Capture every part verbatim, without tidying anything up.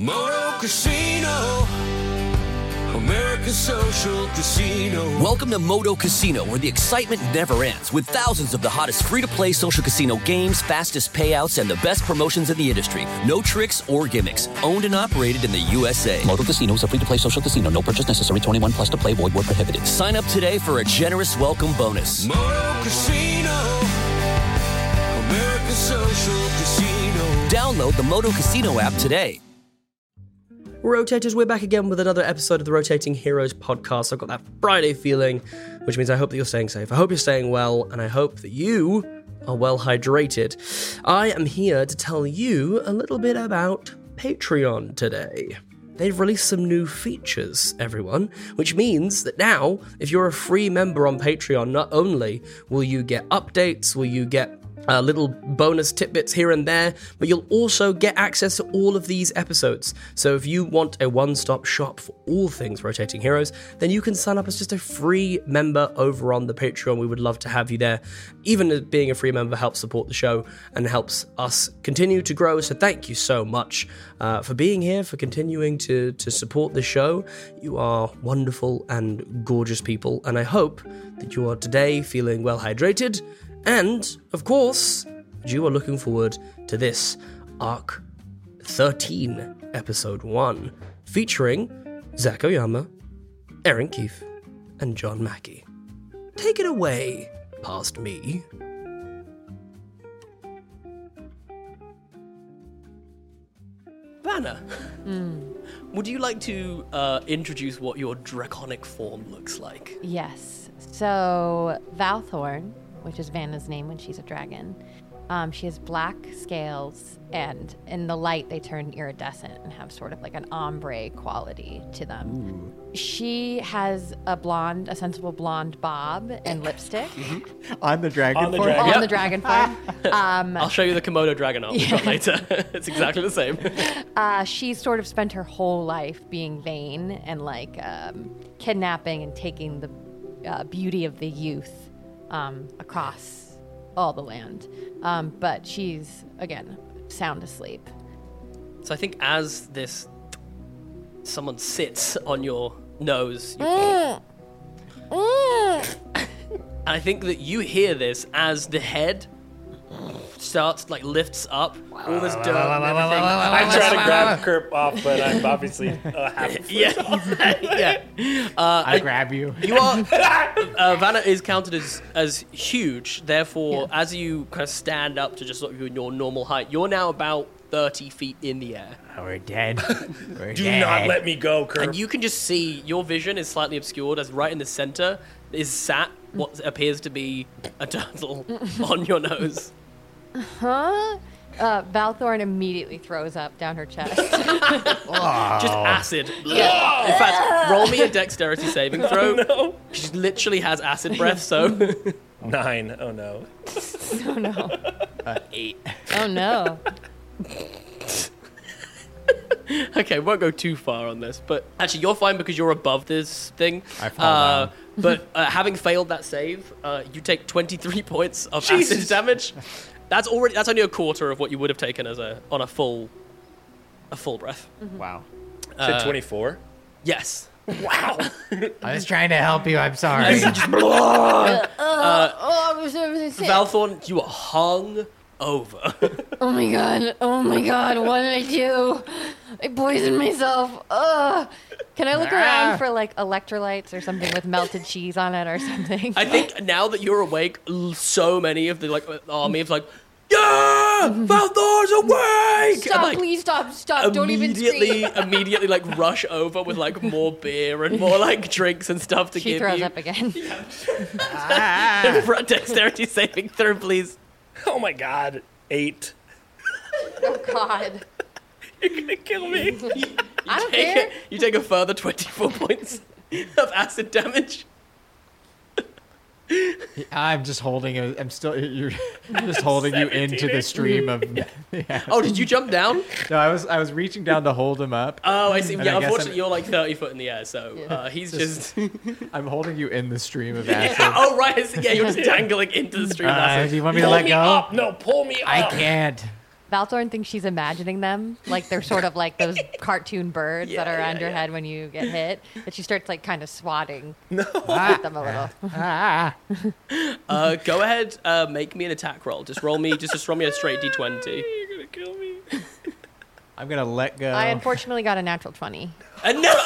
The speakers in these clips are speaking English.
Moto Casino, America's social casino. Welcome to Moto Casino, where the excitement never ends, with thousands of the hottest free-to-play social casino games, fastest payouts, and the best promotions in the industry. No tricks or gimmicks. Owned and operated in the U S A. Moto Casino is a free-to-play social casino. No purchase necessary. twenty-one plus to play. Void where prohibited. Sign up today for a generous welcome bonus. Moto Casino, America's social casino. Download the Moto Casino app today. Rotators, we're back again with another episode of the Rotating Heroes podcast. I've got that Friday feeling, which means I hope that you're staying safe. I hope you're staying well, and I hope that you are well hydrated. I am here to tell you a little bit about Patreon today. They've released some new features, everyone, which means that now, if you're a free member on Patreon, not only will you get updates, will you get Uh, little bonus tidbits here and there, but you'll also get access to all of these episodes. So if you want a one-stop shop for all things Rotating Heroes, then you can sign up as just a free member over on the Patreon. We would love to have you there. Even being a free member helps support the show and helps us continue to grow. So thank you so much uh, for being here, for continuing to, to support the show. You are wonderful and gorgeous people, and I hope that you are today feeling well hydrated. And, of course, you are looking forward to this Arc thirteen, Episode one, featuring Zach Oyama, Aaron Keefe, and John Mackey. Take it away, past me. Vanna, Mm. would you like to uh, introduce what your draconic form looks like? Yes. So, Valthorn, which is Vanna's name when she's a dragon, um, she has black scales, and in the light they turn iridescent and have sort of like an ombre quality to them. Ooh. She has a blonde, a sensible blonde bob and lipstick. Mm-hmm. On the dragon On the form? dragon. On Yep. the dragon form. Um, I'll show you the Komodo dragon art we've got later. It's exactly the same. Uh, she's sort of spent her whole life being vain and like um, kidnapping and taking the uh, beauty of the youth um, across all the land. Um, but she's, again, sound asleep. So I think as this, someone sits on your nose, you Mm. Mm. and I think that you hear this as the head starts, like, lifts up, all this dirt and everything. I'm trying to grab Kerp off, but I'm obviously uh, half. Yeah, yeah. Uh, I grab you. You are. Uh, Vanna is counted as as huge. Therefore, Yeah. as you kind of stand up to just sort of your normal height, you're now about thirty feet in the air, Oh, we're dead. We're Do dead. not let me go, Kerp. and you can just see your vision is slightly obscured as right in the center is sat what appears to be a turtle on your nose. Huh? Uh, Valthorn immediately throws up down her chest. Just acid. In fact, roll me a dexterity saving throw. no. She literally has acid breath, so. Nine. Oh no. Oh no. Uh, eight. Oh no. Okay, won't go too far on this, but actually you're fine because you're above this thing. I fall uh, down. But uh, having failed that save, uh, you take twenty-three points of Jesus. acid damage. That's already that's only a quarter of what you would have taken as a on a full a full breath. Wow. Said twenty-four. Yes. Wow. I was trying to help you. I'm sorry. oh, I was everything sick. Valthorn, you are hung over. Oh my god. Oh my god. What did I do? I poisoned myself. Ugh. Can I look Ah. around for like electrolytes or something with melted cheese on it or something? I think now that you're awake, l- so many of the like army of like, yeah, Valthorn's awake. Stop, And, like, please stop, stop. Don't even immediately, scream. immediately, like rush over with like more beer and more like drinks and stuff to She give throws you. up again. Ah. For a dexterity saving throw, please. Oh my God. Eight. Oh god. You're gonna kill me. I don't Take care. a- you take a further twenty-four points of acid damage. I'm just holding you. I'm still. You're I'm just holding you into the stream of. Yeah. Oh, did you jump down? No, I was. I was reaching down to hold him up. Oh, I see. And Yeah, I guess unfortunately, I'm- you're like thirty foot in the air, so uh, he's just. I'm holding you in the stream of acid. Yeah, oh, right. I see. Yeah, you're just dangling into the stream. of Uh, acid. do you want me to Pull let me go? up. No, pull me up. I can't. Valthorn thinks she's imagining them like they're sort of like those cartoon birds Yeah, that are yeah, on your yeah. head when you get hit. But she starts like kind of swatting No. at them a little. Ah, Uh, go ahead, uh, make me an attack roll. Just roll me, just, just roll me a straight d twenty. You're gonna kill me. I'm gonna let go. I unfortunately got a natural twenty. And no,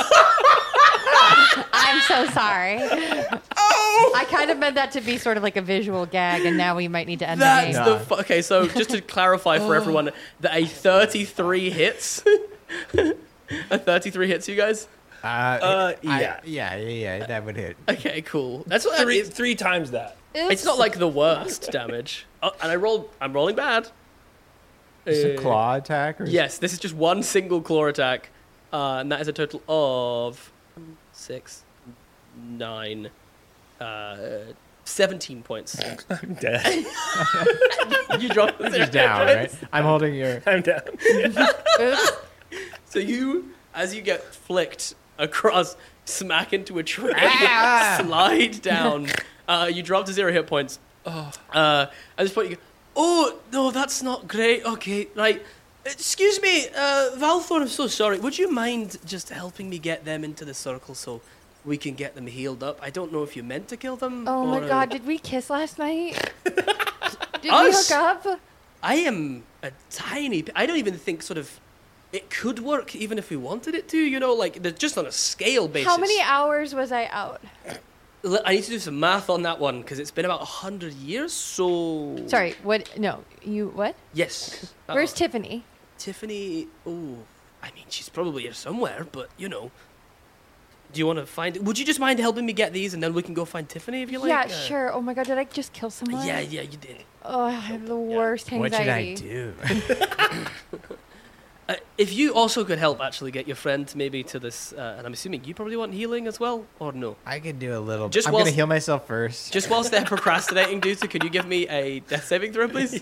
I'm so sorry. Oh! I kind of meant that to be sort of like a visual gag, and now we might need to end that's the game. the fu- okay. So just to clarify for everyone, that a thirty-three hits. A thirty-three hits, you guys. Uh, Uh, I- yeah. yeah, yeah, yeah. That would hit. Okay, cool. That's what Three, it's, three times that. it's not like the worst damage. Oh, and I rolled. I'm rolling bad. Is it Uh, a claw attack? Or is- Yes, this is just one single claw attack, uh, and that is a total of six, nine, uh, seventeen points. I'm dead. You drop the You're down, right? I'm holding your. I'm down. Oops. So you, as you get flicked across, smack into a tree, Ah! slide down. Uh, you drop to zero hit points. Uh, at this point, you go, oh, no, that's not great. Okay, right. Excuse me, uh, Valthorn, I'm so sorry. Would you mind just helping me get them into the circle so we can get them healed up? I don't know if you meant to kill them. Oh my or, uh, god, did we kiss last night? Did Us? we hook up? I am a tiny. I don't even think sort of. It could work even if we wanted it to, you know, like they're just on a scale basis. How many hours was I out? L- I need to do some math on that one because it's been about a hundred years. So Sorry, what? No, you what? yes. Uh, Where's Tiffany? Tiffany? Oh, I mean, she's probably here somewhere, but you know. Do you want to find? Would you just mind helping me get these, and then we can go find Tiffany if you like? yeah, Uh, sure. Oh my god, did I just kill someone? Yeah, yeah, you did. Oh, I have the worst What should I anxiety. do? Uh, if you also could help actually get your friend maybe to this, uh, and I'm assuming you probably want healing as well, or no? I could do a little. Just I'm gonna whilst- heal myself first. Just whilst they're procrastinating, Duta, could you give me a death saving throw, please?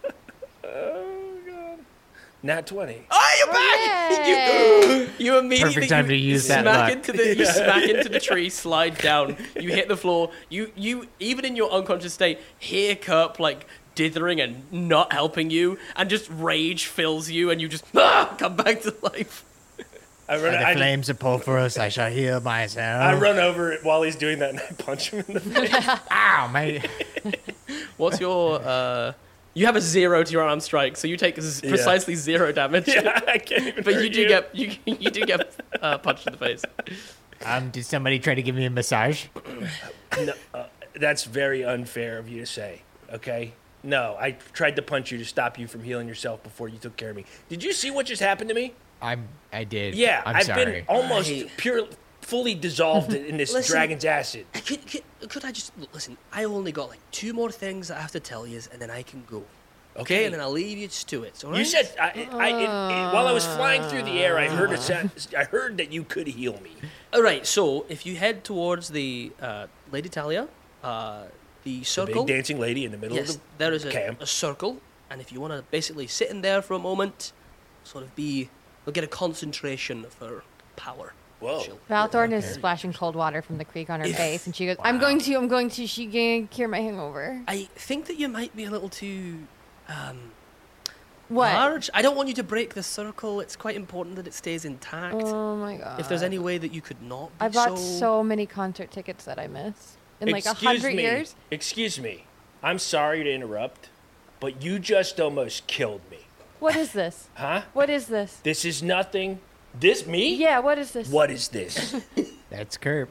Oh god. Nat twenty. Oh, you're back! You, you immediately Perfect time you, to use you that smack luck. into the you smack into the tree, slide down. You hit the floor. You you even in your unconscious state hear Kerp like dithering and not helping you, and just rage fills you, and you just ah, come back to life. I By run, the I, just- flames of Pulphorus, I shall heal myself. I run over it while he's doing that and I punch him in the face. Ow, my. What's your uh? You have a zero to your arm strike, so you take z- Yeah. precisely zero damage. Yeah, I can't even But hurt you do get you you do get uh, punched in the face. Um, did somebody try to give me a massage? No, uh, that's very unfair of you to say, okay? No, I tried to punch you to stop you from healing yourself before you took care of me. Did you see what just happened to me? I'm. I did. Yeah, I'm I've sorry. been almost Right. pure, fully dissolved in this Listen. dragon's acid. Could, could, could I just listen? I only got like two more things that I have to tell you, and then I can go. Okay, Okay. and then I'll leave you to it. All right? You said I, I, it, it, while I was flying through the air, I heard a sound, I heard that you could heal me. All right. So if you head towards the uh, Lady Talia, uh, the The circle. big dancing lady in the middle yes, of the there is a, camp. a circle, and if you want to basically sit in there for a moment, sort of be, you'll get a concentration of her power. Whoa. She'll- Valthorn is splashing cold water from the creek on her face, and she goes, "I'm going to, I'm going to. She gonna cure my hangover." I think that you might be a little too. Um, What? Large. I don't want you to break the circle. It's quite important that it stays intact. Oh my god! if there's any way that you could not be I bought so... so many concert tickets that I missed in like a Excuse hundred me. years. Excuse me. I'm sorry to interrupt, but you just almost killed me. What is this? Huh? What is this? This is nothing. This me? Yeah, what is this? What is this? That's Kerp.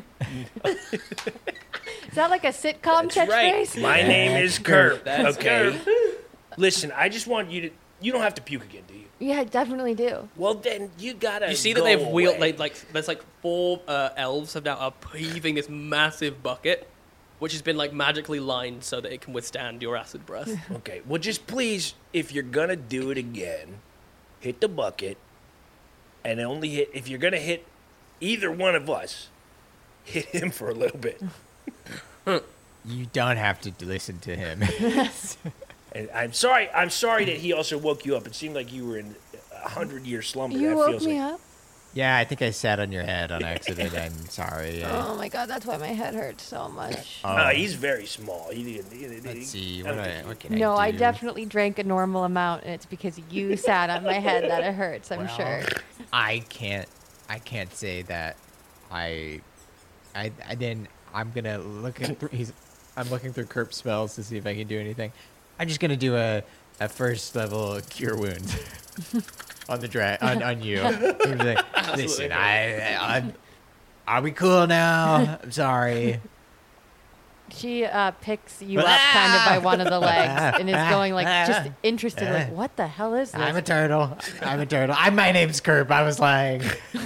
Is that like a sitcom That's right. catchphrase? My name is Kurt. That's Okay. Listen, I just want you to. You don't have to puke again, do you? Yeah, I definitely do. Well, then you gotta. You see that go they've wheeled away. like like there's like four uh, elves have now are heaving this massive bucket, which has been like magically lined so that it can withstand your acid breath. Okay. Well, just please, if you're gonna do it again, hit the bucket, and only hit. If you're gonna hit either one of us, hit him for a little bit. You don't have to listen to him. And I'm sorry. I'm sorry that he also woke you up. It seemed like you were in a hundred year slumber. You that woke feels me like, up. Yeah, I think I sat on your head on accident. I'm sorry. I- Oh my god, that's why my head hurts so much. Oh, Uh, he's very small. He, he, he, he, let's see. I What, don't do I, think what can No, I I do? definitely drank a normal amount, and it's because you sat on my head that it hurts. I'm Well, sure. I can't. I can't say that. I. I. I then I'm gonna look at. Th- he's. I'm looking through Kerp spells to see if I can do anything. I'm just gonna do a a first level cure wounds on the dra- on on you. I'm like, listen, I. I'm. Are we cool now? I'm sorry. She uh, picks you up kind of by one of the legs and is going like just interested, like, what the hell is this? I'm a turtle. I'm a turtle. I'm. My name's Kerp. I was lying.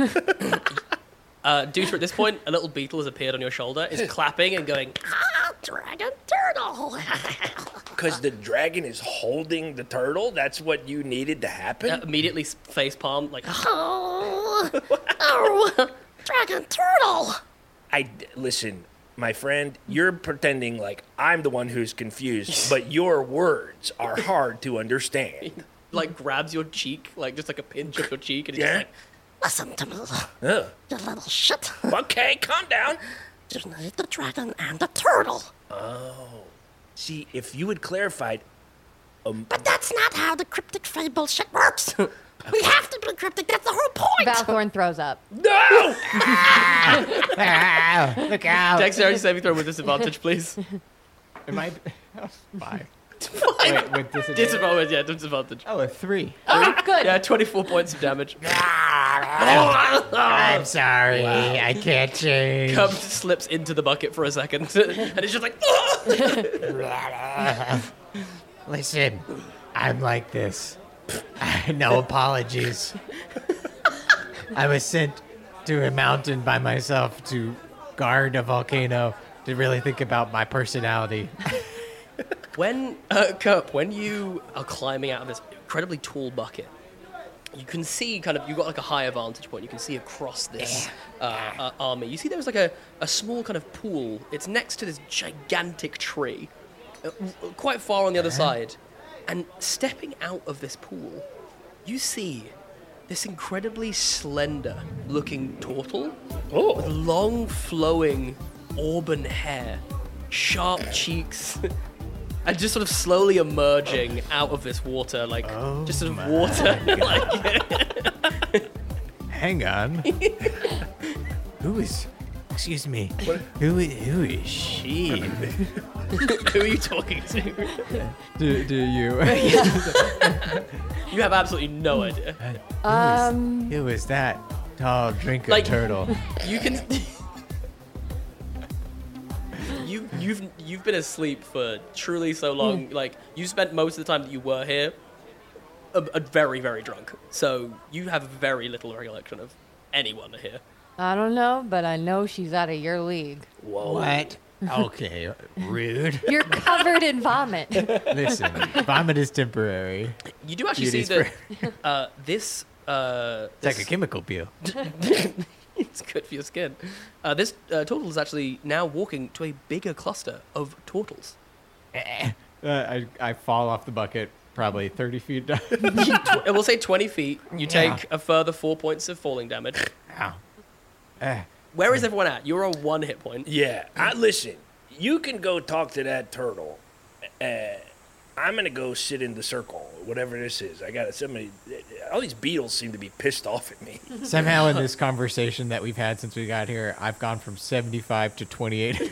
Uh, Deuter, at this point, a little beetle has appeared on your shoulder, is clapping and going, ah, dragon turtle. Because the dragon is holding the turtle? That's what you needed to happen? Uh, immediately face palm, like, oh, oh, dragon turtle. I, listen, my friend, you're pretending like I'm the one who's confused, but your words are hard to understand. Like, grabs your cheek, like, just like a pinch of your cheek, and he's Yeah? just like, listen to me, Ugh. you little shit. Okay, calm down. You need the dragon and the turtle. See, if you had clarified, um, But that's not how the cryptic fable shit works. We have to be cryptic, that's the whole point. Valthorn throws up. no! Ah, look out! Dexterity saving throw with disadvantage, please. Am I? Oh, five. Wait, with disadvantage. Disadvantage, yeah, disadvantage. Oh, a three. Oh, good. Yeah, twenty-four points of damage. I'm sorry. I can't change. Cub slips into the bucket for a second, and it's just like, Listen, I'm like this. No apologies. I was sent to a mountain by myself to guard a volcano to really think about my personality. When, uh, Cup, when you are climbing out of this incredibly tall bucket, you can see kind of, you've got like a higher vantage point. You can see across this uh, uh, army. You see there's like a, a small kind of pool. It's next to this gigantic tree, uh, quite far on the other side. And stepping out of this pool, you see this incredibly slender looking turtle with long flowing auburn hair, sharp cheeks, and just sort of slowly emerging out of this water, like just sort of water. like, Hang on. Who is? Excuse me. Who is? Who is she? who are you talking to? Do, do you? You have absolutely no idea. Um, Who is that tall drinker Like- turtle? You can. you you've you've been asleep for truly so long. Like you spent most of the time that you were here, a, a very very drunk. So you have very little recollection of anyone here. I don't know, but I know she's out of your league. Whoa. What? Okay, rude. You're covered in vomit. Listen, vomit is temporary. You do actually see Beauty's that uh, this. Uh, It's like this- a chemical peel. it's good for your skin. Uh, this uh, turtle is actually now walking to a bigger cluster of turtles. Uh, I, I fall off the bucket probably thirty feet down. Tw- we'll say twenty feet. You take Yeah. a further four points of falling damage. Ow. Uh, Where is everyone at? You're on one hit point. Yeah, I, listen, you can go talk to that turtle. Uh, I'm going to go sit in the circle, whatever this is. I got somebody. All these beetles seem to be pissed off at me. somehow in this conversation that we've had since we got here, I've gone from seventy-five to twenty-eight.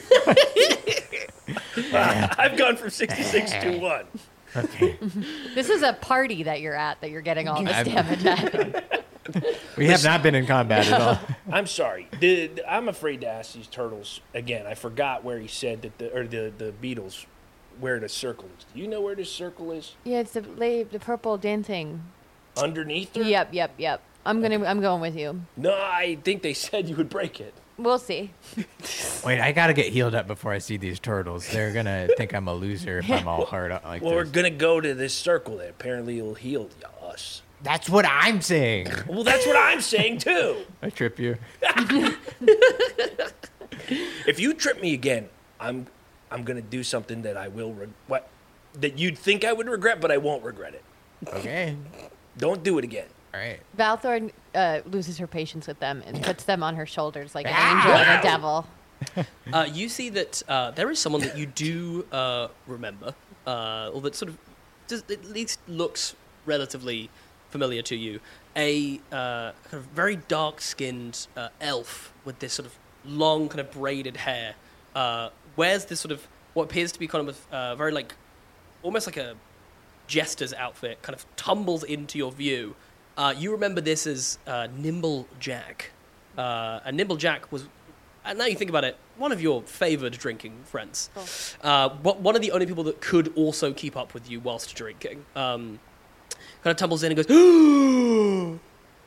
I've gone from sixty-six to one. Okay. This is a party that you're at that you're getting all this I'm- damage at. We have not been in combat at all. I'm sorry. The, the- I'm afraid to ask these turtles again. I forgot where he said that the or the, the beetles where the circle is. Do you know where this circle is? Yeah, it's the la- the purple dancing. Underneath her? Yep, yep, yep. I'm gonna I'm going with you. No, I think they said you would break it. We'll see. Wait, I gotta get healed up before I see these turtles. They're gonna think I'm a loser if I'm all hard up like Well, we're this. gonna go to this circle that apparently will heal us. That's what I'm saying. Well, that's what I'm saying too. I trip you. If you trip me again, I'm I'm gonna do something that I will re- what that you'd think I would regret, but I won't regret it. Okay. Don't do it again. All right. Valthorn uh, loses her patience with them and puts them on her shoulders like an angel and a devil. Uh, you see that uh, there is someone that you do uh, remember, uh, or that sort of just at least looks relatively familiar to you. A uh, kind of very dark-skinned uh, elf with this sort of long, kind of braided hair. Uh, wears this sort of what appears to be kind of uh, very like, almost like a jester's outfit. Kind of tumbles into your view. Uh, you remember this as uh, Nimble Jack. Uh, and Nimble Jack was. And now you think about it, one of your favoured drinking friends. Cool. Uh, what, one of the only people that could also keep up with you whilst drinking. Um, kind of tumbles in and goes, "You're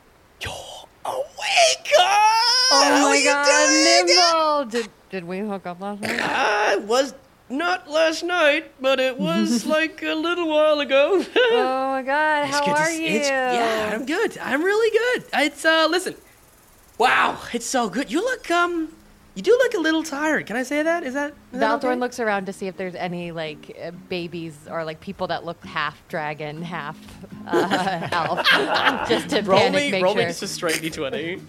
awake! Oh How my you god, doing?" Nimble! Did, did we hook up last night? I was not last night, but it was like a little while ago. Oh my god, It's how good to are s- you? it's- yeah, I'm good. I'm really good. It's, uh, listen. Wow, it's so good. You look, um... You do look a little tired. Can I say that? Is that, is that Valthorn okay? looks around to see if there's any like uh, babies or like people that look half dragon, half uh, elf, just to Roll panic me, make roll sure. me just a straight d twenty.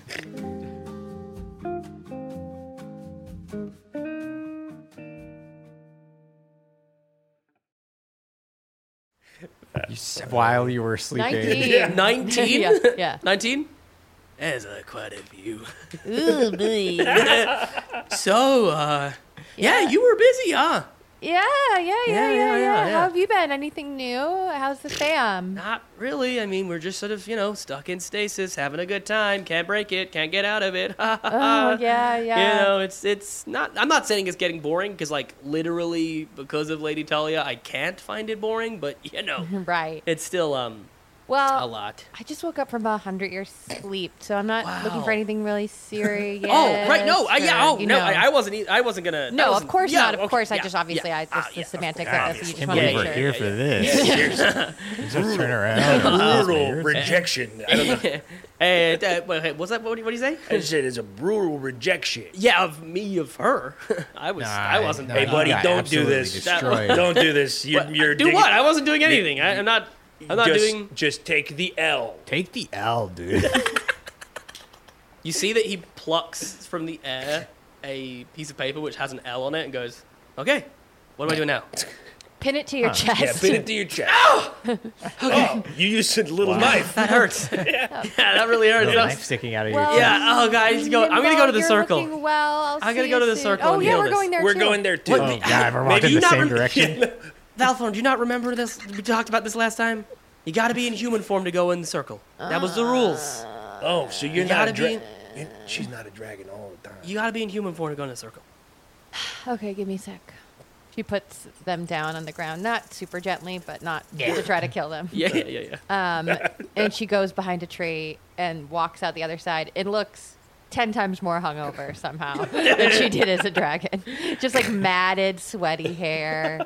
You s- while you were sleeping. Nineteen. nineteen? yeah, yeah. nineteen? There's uh, quite a few. Ooh, boy. So, uh, yeah, you were busy, huh? Yeah, yeah, yeah, yeah, yeah, yeah, yeah. How have you been? Anything new? How's the fam? Not really. I mean, we're just sort of, you know, stuck in stasis, having a good time. Can't break it. Can't get out of it. Oh, yeah, yeah. You know, it's it's not. I'm not saying it's getting boring because, like, literally because of Lady Talia, I can't find it boring. But you know, Right. it's still um a Well, lot. I just woke up from a hundred years sleep, so I'm not looking Wow. for anything really serious. Oh right, no, I, yeah, or, oh you no, know. I, I wasn't. e- I wasn't gonna. that No, of wasn't- course yeah, not. Of okay, course, I yeah, just obviously, yeah, I just ah, the yeah, semantics of of course. this. You just Yeah, want to yeah, make We're sure. here for Yeah, this. seriously. Just turn around. Brutal rejection. I don't know. Hey, uh, wait, hey, what's that? What, do you- what do you say? I said it's a brutal rejection. Yeah, of me, of her. I was. I wasn't. no, Hey, you buddy, got don't do absolutely this. destroyed. Don't do this. You're, What? you're do digging- what? I wasn't doing anything. I, I'm not. I'm not just, doing. Just take the L. Take the L, dude. You see that he plucks from the air a piece of paper which has an L on it and goes, "Okay, what am I doing now?" Pin it to your Yeah, chest. pin it to your chest. Oh, you used a little knife. That hurts. yeah, that really hurts. Little That knife was- sticking out of Well, your yeah. Oh, guys, go. I'm gonna go to the You're circle. looking well. I'll I gotta see go to you the soon. circle Oh and yeah, heal we're this. going there We're too. going there too. What? Oh God, we're Maybe walking you the not same rem- direction. Valthorn, do you not remember this? We talked about this last time. You got to be in human form to go in the circle. That was the rules. Oh, so you're You not a gotta dragon. be- She's not a dragon all the time. You got to be in human form to go in the circle. Okay, give me a sec. She puts them down on the ground, not super gently, but not to try to kill them. Yeah, yeah, yeah, yeah. Um, and she goes behind a tree and walks out the other side. It looks ten times more hungover somehow than she did as a dragon. Just like matted, sweaty hair,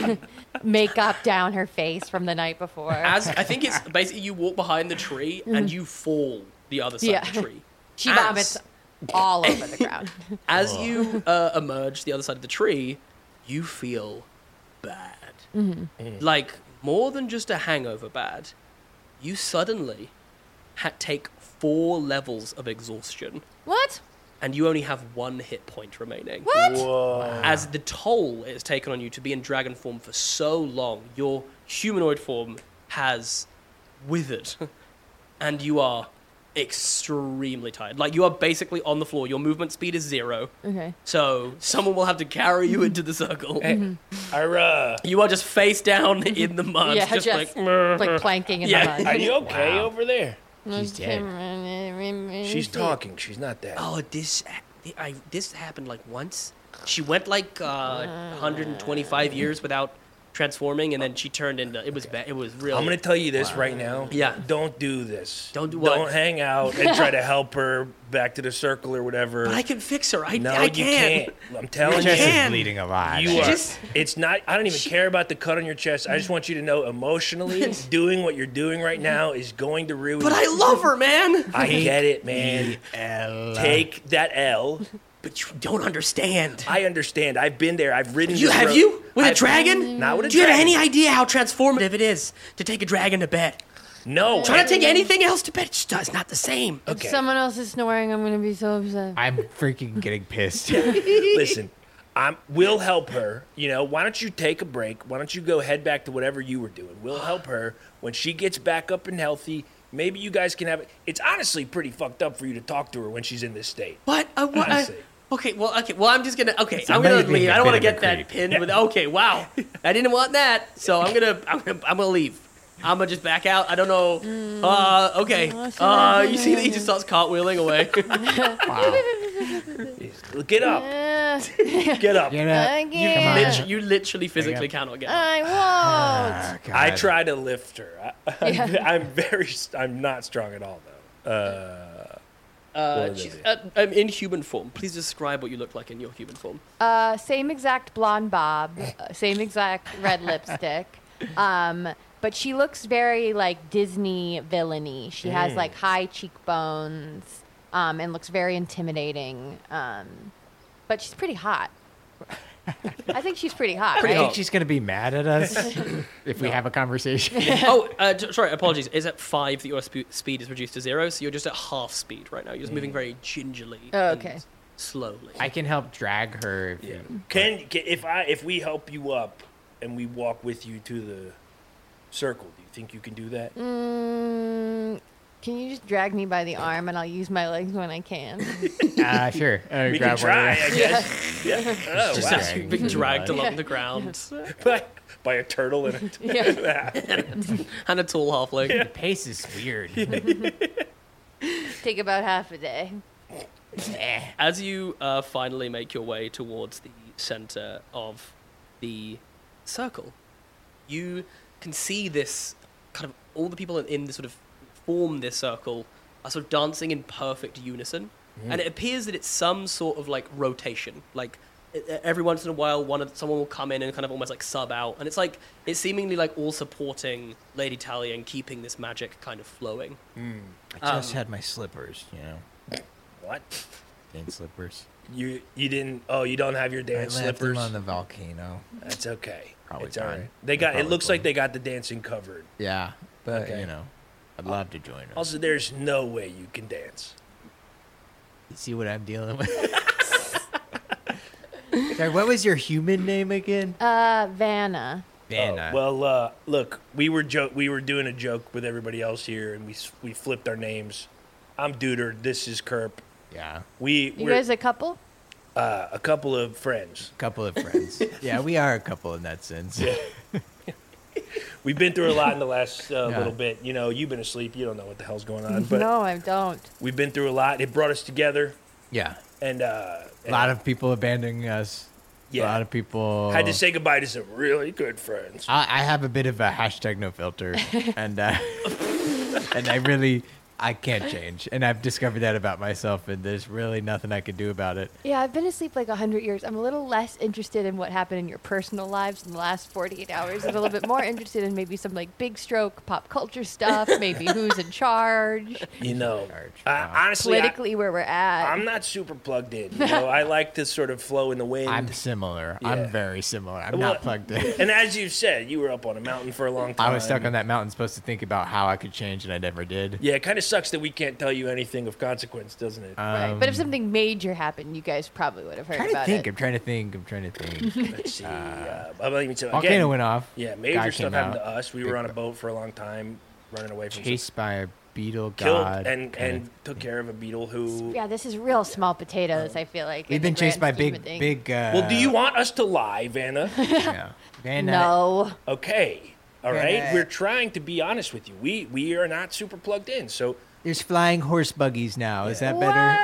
makeup down her face from the night before. As I think it's basically you walk behind the tree and you fall the other side of the Yeah. tree. She As- vomits all over the ground. As you uh, emerge the other side of the tree, you feel bad. Like, more than just a hangover bad. You suddenly ha- take four levels of exhaustion, What? and you only have one hit point remaining. What? Whoa. As the toll it has taken on you to be in dragon form for so long, your humanoid form has withered, and you are extremely tired. Like, you are basically on the floor. Your movement speed is zero. Okay. So someone will have to carry you into the circle. Hey, Ira, You are just face down in the mud. Yeah, just, just like, like planking in Yeah. the are mud. you okay Wow. over there? She's dead. She's talking. She's not dead. oh, this, I, this happened like once. She went like uh, one hundred twenty-five years without transforming, and then she turned into. It was bad. It was real. I'm gonna tell you this right now. Yeah. Don't do this. Don't do what? Don't hang out and try to help her back to the circle or whatever. But I can fix her. I, no, I you can. can't. I'm telling Jess you. can. is bleeding a lot. You She are. just- It's not. I don't even care about the cut on your chest. I just want you to know, emotionally, doing what you're doing right now is going to ruin. But I love her, man. I get it, man. L. Take that L. But you don't understand. I understand. I've been there. I've ridden. You this have road. you with a I've- dragon? Not with a Do you have dragon. any idea how transformative it is to take a dragon to bed? No. Try not to take anything else to bed. It's just- it's not the same. If Okay. someone else is snoring, I'm gonna be so upset. I'm freaking getting pissed. Listen, I'm, we'll help her. You know, why don't you take a break? Why don't you go head back to whatever you were doing? We'll help her. When she gets back up and healthy, maybe you guys can have it. It's honestly pretty fucked up for you to talk to her when she's in this state. What? Uh, what? I, Honestly. okay, well, okay, well, I'm just gonna. Okay, I'm Somebody gonna being leave. a I don't want to bit of get a that creep. pinned with. Okay, wow, I didn't want that, so I'm gonna. I'm gonna. I'm gonna leave. I'm gonna just back out. I don't know. Uh, okay. Uh, you see that he just starts cartwheeling away. Get up. Uh, Get up. Get up. I Come on. can't. Lit- you literally physically cannot get up. I won't. Ah, God. I try to lift her. I, I'm, Yeah. I'm very. I'm not strong at all, though. Uh, Uh, What is she's it? uh, um, in human form. Please describe what you look like in your human form. Uh, same exact blonde bob, uh, same exact red lipstick. Um, but she looks very like Disney villainy. She has like high cheekbones, um, and looks very intimidating. Um, but she's pretty hot. I think she's pretty hot, I right? think she's gonna be mad at us if we have a conversation. oh, uh, t- sorry, apologies. Is at five that your sp- speed is reduced to zero, so you're just at half speed right now. You're just moving very gingerly. Oh, and okay. Slowly. I can help drag her. If yeah. you, Can, can if I if we help you up and we walk with you to the circle, do you think you can do that? Mm, can you just drag me by the arm and I'll use my legs when I can? uh, sure. Uh, We grab can one of try, the- I guess. Yeah. Oh, just wow. as you've been dragged Yeah. along the ground. by, by a turtle and a Yeah. And a tall halfling. The pace is weird. Take about half a day. As you uh, finally make your way towards the center of the circle, you can see this kind of all the people in the sort of form this circle are sort of dancing in perfect unison, and it appears that it's some sort of like rotation. Like e- e- every once in a while, one of someone will come in and kind of almost like sub out, and it's like it's seemingly like all supporting Lady Talia and keeping this magic kind of flowing. I just had my slippers, you know, what? dance slippers. You you didn't? Oh, you don't have your I dance left slippers? them on the volcano. That's okay. Probably it's all fine. right. They got. It Probably looks like fine. they got the dancing covered. Yeah, but Okay. you know, I'd love to join her. Also, there's no way you can dance. You see what I'm dealing with? Sorry, what was your human name again? Uh, Vanna. Vanna. Oh, well, uh, look, we were jo- we were doing a joke with everybody else here, and we s- we flipped our names. I'm Duder. This is Kerp. yeah, We You we're guys a couple? uh, a couple of friends. couple of friends. Yeah, we are a couple in that sense. We've been through a lot in the last uh, Yeah. little bit. You know, you've been asleep. You don't know what the hell's going on, but No, I don't. we've been through a lot. It brought us together, Yeah, and uh, a lot of people abandoning us. Yeah. A lot of people had to say goodbye to some really good friends. I, I have a bit of a hashtag no filter, and uh, and I really I can't change, and I've discovered that about myself, and there's really nothing I can do about it. Yeah, I've been asleep like a hundred years. I'm a little less interested in what happened in your personal lives in the last forty-eight hours. I'm a little bit more interested in maybe some like big stroke pop culture stuff, maybe who's in charge, You know, Charge. I, Wow. honestly, I, politically where we're at. I'm not super plugged in. You know, I like to sort of flow in the wind. I'm similar. Yeah. I'm very similar. I'm Well, not plugged in. And as you said, you were up on a mountain for a long time. I was stuck on that mountain, supposed to think about how I could change, and I never did. Yeah, it kind of sucks that we can't tell you anything of consequence, doesn't it? right. But if something major happened, you guys probably would have heard I'm trying to about think. it. I'm trying to think. I'm trying to think. Let's see. Uh, I mean, so Volcano again, went off. yeah, major Guy stuff came happened out. to us. We Big were on a bu- boat for a long time, running away from Chased by a beetle some, killed god. and kinda- and took care of a beetle who. Yeah, this is real small potatoes. I feel like We've in been the chased by grand scheme big, of things. big. Uh, Well, do you want us to lie, Vanna? Yeah. Van, uh, No. Okay. All right. Vanna. We're trying to be honest with you. We we are not super plugged in. So, There's flying horse buggies now. Is that better?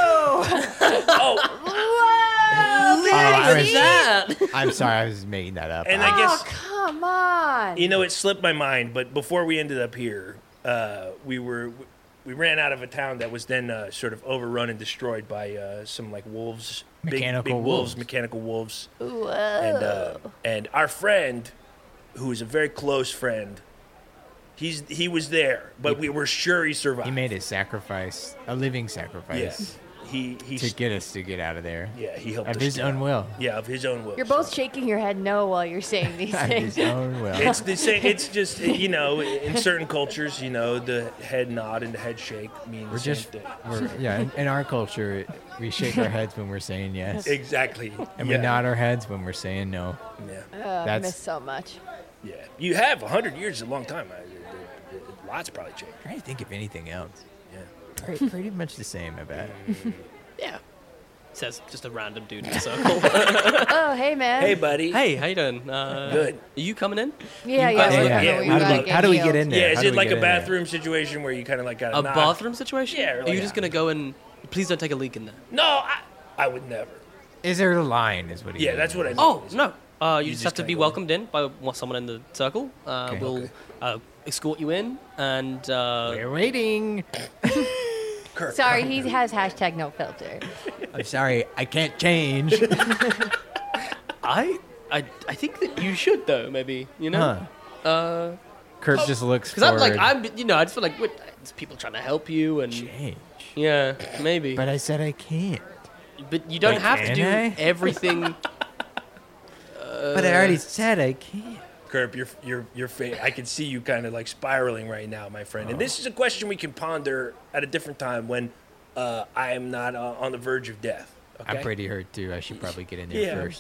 oh, Oh, I What was- is that? I'm sorry, I was making that up. and I- I guess Oh, come on. you know it slipped my mind. But before we ended up here, uh, we were we ran out of a town that was then uh, sort of overrun and destroyed by uh, some like wolves, big, Mechanical big wolves, wolves. mechanical wolves. Whoa. and uh, and our friend, who is a very close friend, he's he was there, but we were sure he survived. he made a sacrifice, a living sacrifice. Yes. he he to get us to get out of there. yeah he helped Of us his get own out. will. Yeah, of his own will. You're both so. shaking your head no while you're saying these Of things. his own will. It's the same. It's just you know, in certain cultures, you know, the head nod and the head shake mean We're the same just, thing. we're, yeah, in, in our culture, we shake our heads when we're saying yes. Exactly. And yeah. we nod our heads when we're saying no. Yeah. Oh, I That's- miss so much. Yeah. You have a hundred years is a long time. I, it, it, lots probably changed. I'm trying to think of anything else. Yeah. Pretty, pretty much the same, I bet. Yeah. Says just a random dude in a circle. Oh, hey, man. Hey, buddy. Hey, how you doing? Uh, Good. Are you coming in? Yeah, You yeah. guys- we're yeah, gonna- yeah. we How do gotta we, how do we get healed. in there? Yeah, How is do it we like get a in there? bathroom situation where you kind of like got A knock? bathroom situation? Yeah, or Are like you a- just gonna go and please don't take a leak in there? No, I, I would never. Is there a line? Is what he Yeah, means. that's what I mean. Oh no. Uh, you, You just just have to kinda be go in. welcomed in by one- someone in the circle. Uh, Okay. we'll Okay. uh, escort you in, and uh, We're waiting. Kirk. Sorry, he has hashtag no filter. I'm sorry, I can't change. I, I, I think that you should though. Maybe you know. Huh. Uh, Kurt just looks because I'm forward. like I'm, you know, I just feel like what, it's people trying to help you, and change. yeah, maybe. But I said I can't. But you don't But have to can do I? everything. but I already said I can't. Kirk, your your your face. I can see you kind of like spiraling right now, my friend. And this is a question we can ponder at a different time when uh, I am not uh, on the verge of death. Okay. I'm pretty hurt too. I should probably get in there Yeah. first.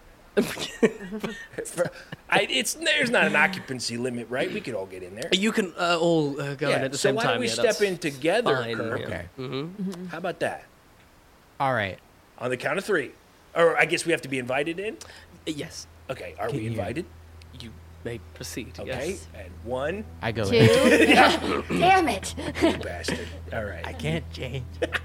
For, I, it's there's not an occupancy limit, right? We could all get in there. You can uh, all uh, go in Yeah. at the So same why time. don't we yeah, step that's in together, fine, Kirk? yeah. Okay. Mm-hmm. How about that? All right. On the count of three, or I guess we have to be invited in. Yes, Okay. Are Can we you- invited? you may proceed. Okay. Yes. And one, I go Two. in. Damn it. you bastard. All right. I can't change.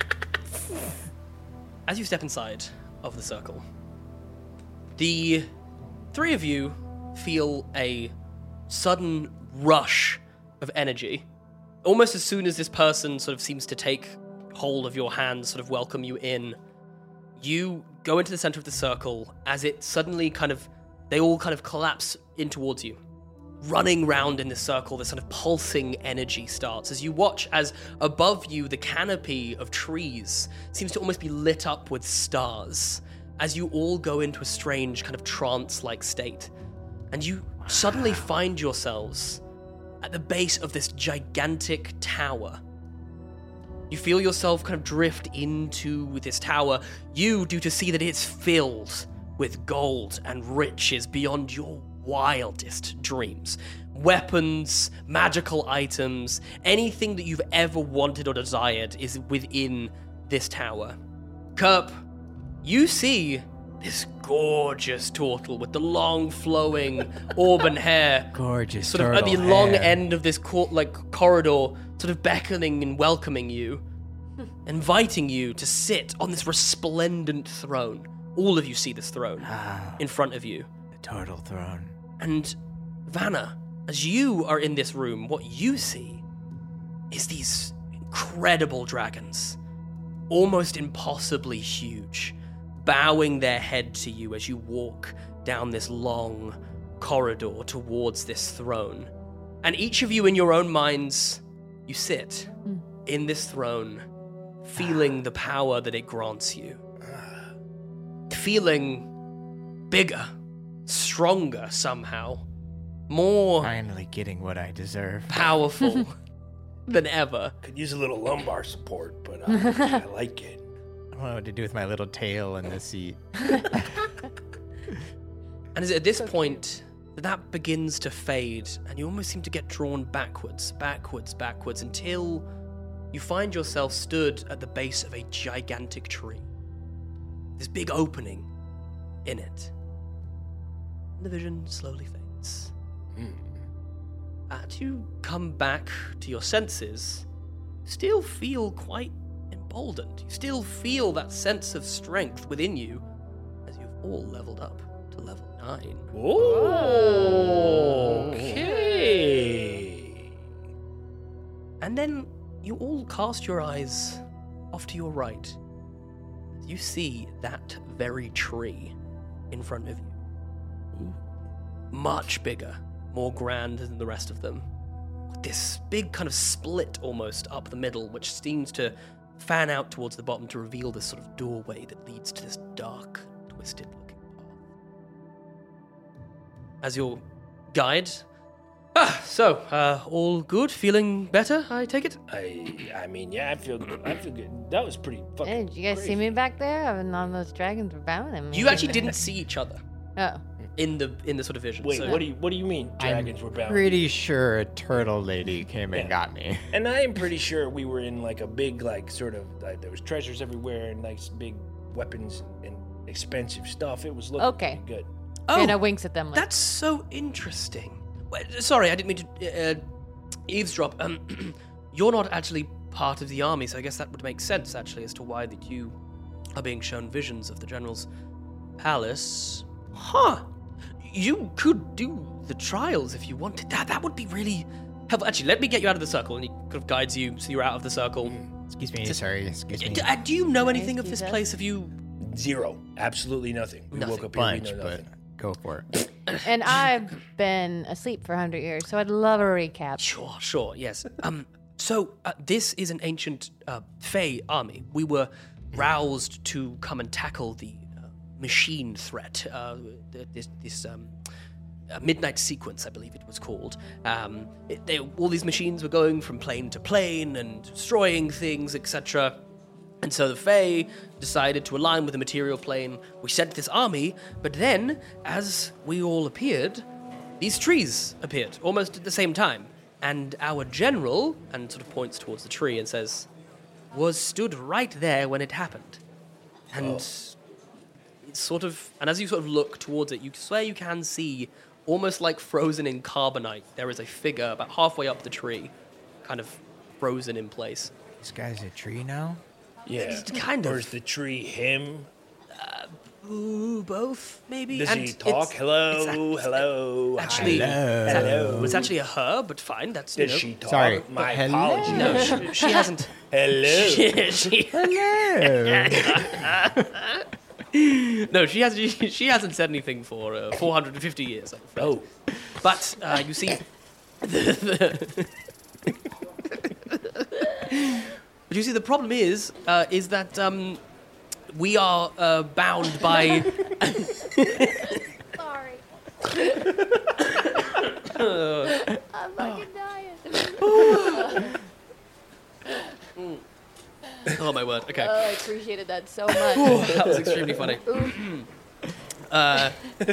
As you step inside of the circle, the three of you feel a sudden rush of energy. Almost as soon as this person sort of seems to take hold of your hand, sort of welcome you in, you go into the center of the circle as it suddenly kind of, they all kind of collapse in towards you. Running round in this circle, this sort of pulsing energy starts as you watch as above you the canopy of trees seems to almost be lit up with stars as you all go into a strange kind of trance-like state. And you suddenly find yourselves at the base of this gigantic tower. You feel yourself kind of drift into this tower. You do to see that it's filled with gold and riches beyond your wildest dreams. Weapons, magical items, anything that you've ever wanted or desired is within this tower. Kerp, you see this gorgeous turtle with the long flowing auburn hair Gorgeous sort of at the turtle long hair. end of this cor- like corridor, sort of beckoning and welcoming you, inviting you to sit on this resplendent throne. All of you see this throne Ah, in front of you. the turtle throne. And Vanna, as you are in this room, what you see is these incredible dragons, almost impossibly huge, bowing their head to you as you walk down this long corridor towards this throne. And each of you in your own minds, you sit in this throne, feeling the power that it grants you. Feeling bigger, stronger somehow, more Finally getting what I deserve. powerful than ever. Could use a little lumbar support, but uh, I like it. I don't know what to do with my little tail in the seat. And is it at this point that that begins to fade, and you almost seem to get drawn backwards, backwards, backwards, until you find yourself stood at the base of a gigantic tree. This big opening in it. The vision slowly fades. As you come back to your senses, you still feel quite emboldened. You still feel that sense of strength within you as you've all leveled up to level nine. Okay. And then you all cast your eyes off to your right. You see that very tree in front of you. Much bigger, more grand than the rest of them. With this big kind of split almost up the middle, which seems to fan out towards the bottom to reveal this sort of doorway that leads to this dark, twisted-looking path. As your guide... Ah, so, uh, all good? Feeling better, I take it? I I mean, yeah, I feel good. I feel good. That was pretty fucking Hey, did you guys see crazy. me back there? And all those dragons were bowing me. You actually didn't see each other Oh. in the in the sort of vision. Wait, so what do you what do you mean dragons were bound? Pretty sure a turtle lady came and Yeah. got me. And I am pretty sure we were in like a big, like, sort of, like, there was treasures everywhere and nice big weapons and expensive stuff. It was looking Okay. pretty good. Oh, Hannah winks at them like, that's so interesting. Wait, sorry, I didn't mean to uh, eavesdrop. Um, you're not actually part of the army, so I guess that would make sense, actually, as to why that you are being shown visions of the general's palace. Huh. You could do the trials if you wanted. That that would be really helpful. Actually, let me get you out of the circle, and he kind of guides you so you're out of the circle. Excuse me, Just- sorry, excuse me. D- uh, do you know anything of this Jesus. place? Have you... Zero. Absolutely nothing. We Nothing. woke up here, Bunch, we know but nothing. go for it. and I've been asleep for a hundred years, so I'd love a recap. Sure, sure, yes. Um, so uh, this is an ancient uh, Fey army. We were roused to come and tackle the uh, machine threat. Uh, th- this this um, uh, midnight sequence, I believe it was called. Um, it, they, all these machines were going from plane to plane and destroying things, et cetera. And so the Fae decided to align with the material plane. We sent this army, but then, as we all appeared, these trees appeared almost at the same time. And our general, and sort of points towards the tree and says, was stood right there when it happened. And it's sort of, and as you sort of look towards it, you swear you can see, almost like frozen in carbonite, there is a figure about halfway up the tree, kind of frozen in place. This guy's a tree now? Yeah. Kind Or of. is the tree him? Ooh, both, maybe. Does And he it's- talk? Hello, it's hello. Actually, Hello. it's, Hello. it's actually a her, but fine. That's you Does know. she talk? Sorry. My Hello. apologies. No, she, she hasn't. Hello. She, she, Hello. no, she has. She, she hasn't said anything for uh, four hundred fifty years. I'm afraid. Oh, But uh, you see, the, the but you see, the problem is, uh, is that um, we are uh, bound by. Sorry. I'm fucking dying. Oh my word! Okay, Oh, I appreciated that so much. that was extremely funny. uh,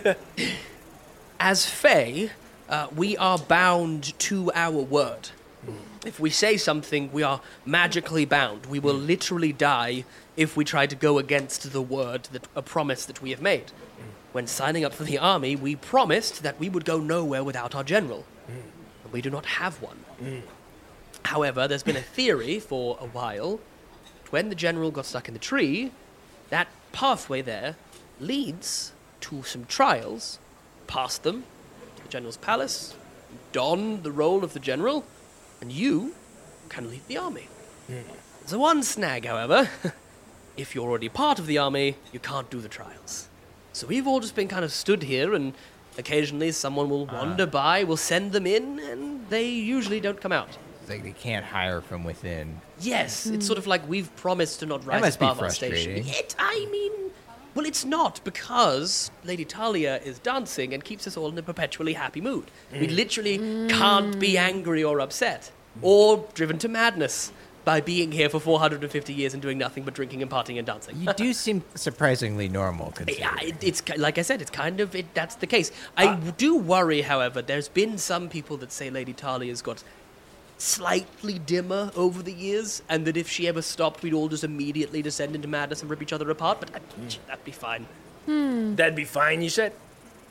as Fae, uh, we are bound to our word. If we say something, we are magically bound. We will literally die if we try to go against the word, that a promise that we have made. When signing up for the army, we promised that we would go nowhere without our general. And we do not have one. However, there's been a theory for a while that when the general got stuck in the tree, that pathway there leads to some trials. Past them, to the general's palace, don the role of the general, and you can lead the army. There's one snag, however. If you're already part of the army, you can't do the trials. So we've all just been kind of stood here, and occasionally someone will wander by, we'll send them in, and they usually don't come out. It's like they can't hire from within. Yes, it's sort of like we've promised to not rise must be above our station. frustrating. It, I mean, well, it's not, because Lady Talia is dancing and keeps us all in a perpetually happy mood. We literally can't be angry or upset, or driven to madness by being here for four hundred fifty years and doing nothing but drinking and partying and dancing. You do seem surprisingly normal, Yeah, considering. it, it's ki- like I said, it's kind of it. That's the case. I do worry, however. There's been some people that say Lady Talia's got slightly dimmer over the years, and that if she ever stopped, we'd all just immediately descend into madness and rip each other apart. But I, that'd be fine. that'd be fine, you said?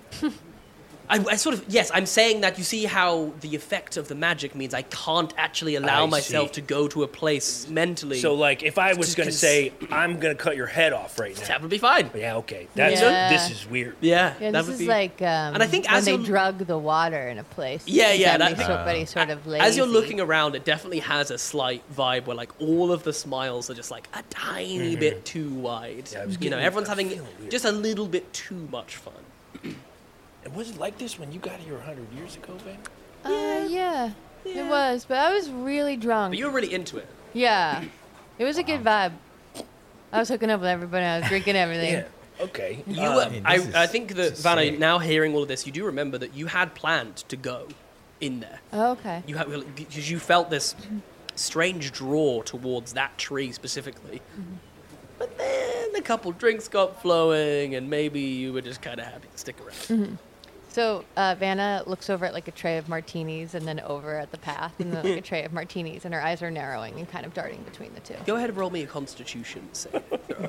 I, I sort of yes. I'm saying that you see how the effect of the magic means I can't actually allow I myself see. to go to a place mentally. So, like, if I was Just going to cons- say, I'm going to cut your head off right now. that would be fine. Yeah, okay. That's Yeah. this is weird. Yeah, Yeah, that this would is be like um, And I think when as they you're- drug the water in a place. Yeah, yeah, That that- makes everybody sort of lazy. As you're looking around, it definitely has a slight vibe where, like, all of the smiles are just like a tiny bit too wide. Yeah, I was you know, getting- everyone's I'm having feeling weird. just a little bit too much fun. And was it like this when you got here one hundred years ago, Ben? Uh, yeah, it was, but I was really drunk. But you were really into it. Yeah, It was a good vibe. I was hooking up with everybody. I was drinking everything. Yeah. Okay. You, Um, uh, mean, I, this is- I think that this is Vanna, sick. now hearing all of this, you do remember that you had planned to go in there. Oh, okay. You had because you felt this strange draw towards that tree specifically. But then a couple drinks got flowing, and maybe you were just kind of happy to stick around. So uh, Vanna looks over at like a tray of martinis and then over at the path and then like a tray of martinis, and her eyes are narrowing and kind of darting between the two. Go ahead and roll me a Constitution save.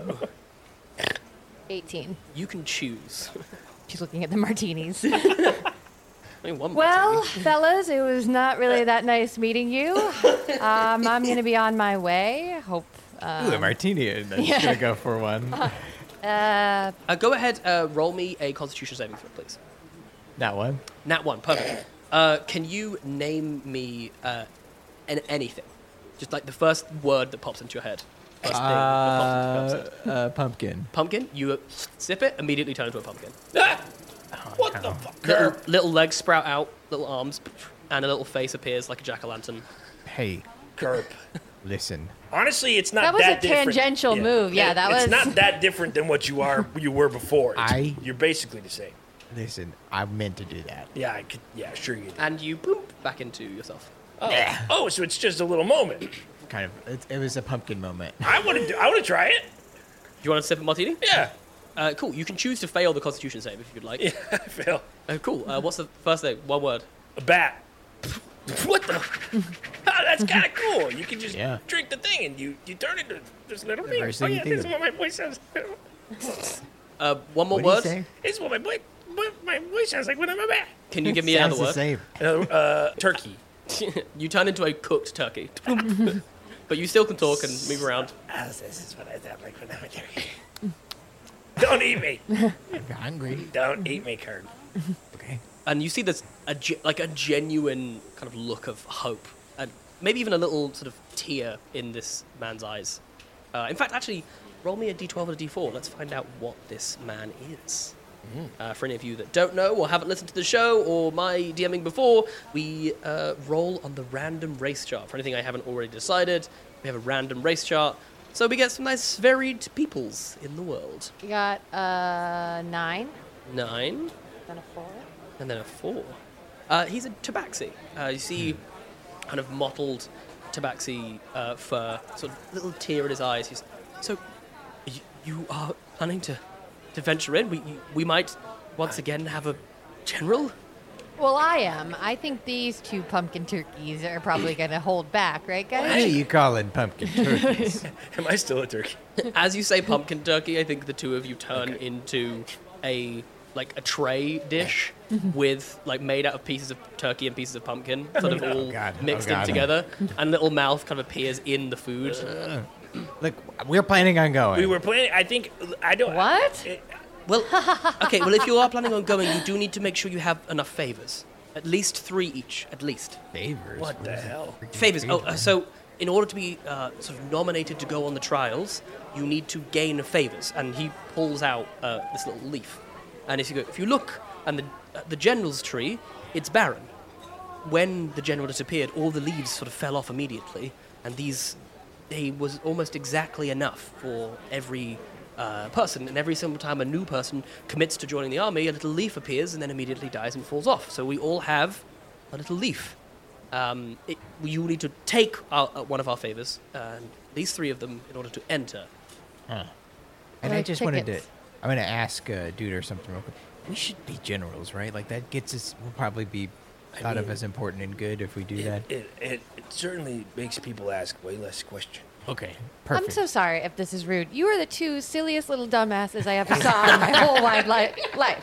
eighteen. You can choose. She's looking at the martinis. I mean, one Well, martini. fellas, it was not really that nice meeting you. Um, I'm going to be on my way. Hope. Ooh, Um, a martini. I'm just yeah. gonna go for one. uh, Uh, go ahead, uh, roll me a Constitution saving throw, please. That one. Nat one, perfect. Uh, can you name me uh, an- anything? Just like the first word that pops into your head. First thing that pops into your head. Uh, uh, pumpkin. Pumpkin, you uh, sip it, immediately turn into a pumpkin. ah! What the fuck? Little, little legs sprout out, little arms, and a little face appears like a jack-o'-lantern. Hey, Gerp. listen. Honestly, it's not That was a different. tangential move. Yeah, that it's was- not that different than what you are. You were before. It's- I- You're basically the same. Listen, I meant to do that. Yeah, I could. Yeah, sure you did. And you boom back into yourself. Oh, oh, so it's just a little moment. Kind of. It, it was a pumpkin moment. I want to. I want to try it. Do you want to sip a martini? Yeah. Uh, cool. You can choose to fail the Constitution save if you'd like. Yeah, I feel Uh, cool. Uh, what's the first thing? One word. a bat. What the? Oh, that's kind of cool. You can just Yeah. drink the thing and you you turn into this little The thing. first Oh thing you yeah, think this is of. what my voice sounds. Uh, one more What do you word. say? This is what my boy, what my voice sounds like when I'm a bat. Can you give me Sounds another the word? same. Another, uh, turkey. You turn into a cooked turkey. But you still can talk and move around. Oh, this is what I sound like when I'm a turkey. Don't eat me. You're hungry. Don't eat me, Kurt. Okay. And you see this a ge- like a genuine kind of look of hope, and maybe even a little sort of tear in this man's eyes. Uh, in fact, actually, roll me a d twelve and a d four. Let's find out what this man is. Uh, for any of you that don't know or haven't listened to the show or my DMing before, we uh, roll on the random race chart. For anything I haven't already decided, we have a random race chart. So we get some nice varied peoples in the world. we got uh, nine, Nine. then a four. And then a four. Uh, he's a tabaxi. Uh, you see kind of mottled tabaxi uh, fur, sort of little tear in his eyes. He's, so, you, you are planning to, to venture in? We, you, we might once again have a general? Well, I am. I think these two pumpkin turkeys are probably going to hold back, right, What are guys? you calling pumpkin turkeys? Am I still a turkey? As you say pumpkin turkey, I think the two of you turn into a like a tray dish with like made out of pieces of turkey and pieces of pumpkin, sort of all God. Oh, mixed in God. together, and little mouth kind of appears in the food. Look, we're planning on going. We were planning. I think I don't. What? It, Well, okay, well, if you are planning on going, you do need to make sure you have enough favors. At least three each, at least. favors. what the hell? Favors. Oh, uh, so in order to be uh, sort of nominated to go on the trials, you need to gain favors. And he pulls out uh, this little leaf. And if you go, if you look, and the uh, the general's tree, it's barren. When the general disappeared, all the leaves sort of fell off immediately, and these, they was almost exactly enough for every uh, person. And every single time a new person commits to joining the army, a little leaf appears and then immediately dies and falls off. So we all have a little leaf. Um, it, you need to take our, uh, one of our favors, and these three of them, in order to enter. Huh. And I Like just wanted to. tickets. I'm gonna ask uh, dude or something real quick. We should be generals, right? Like that gets us. We'll probably be thought of mean, as important and good if we do that. It, it it certainly makes people ask way less questions. Okay. I'm Perfect. so sorry if this is rude. You are the two silliest little dumbasses I ever saw in my whole wide li- life.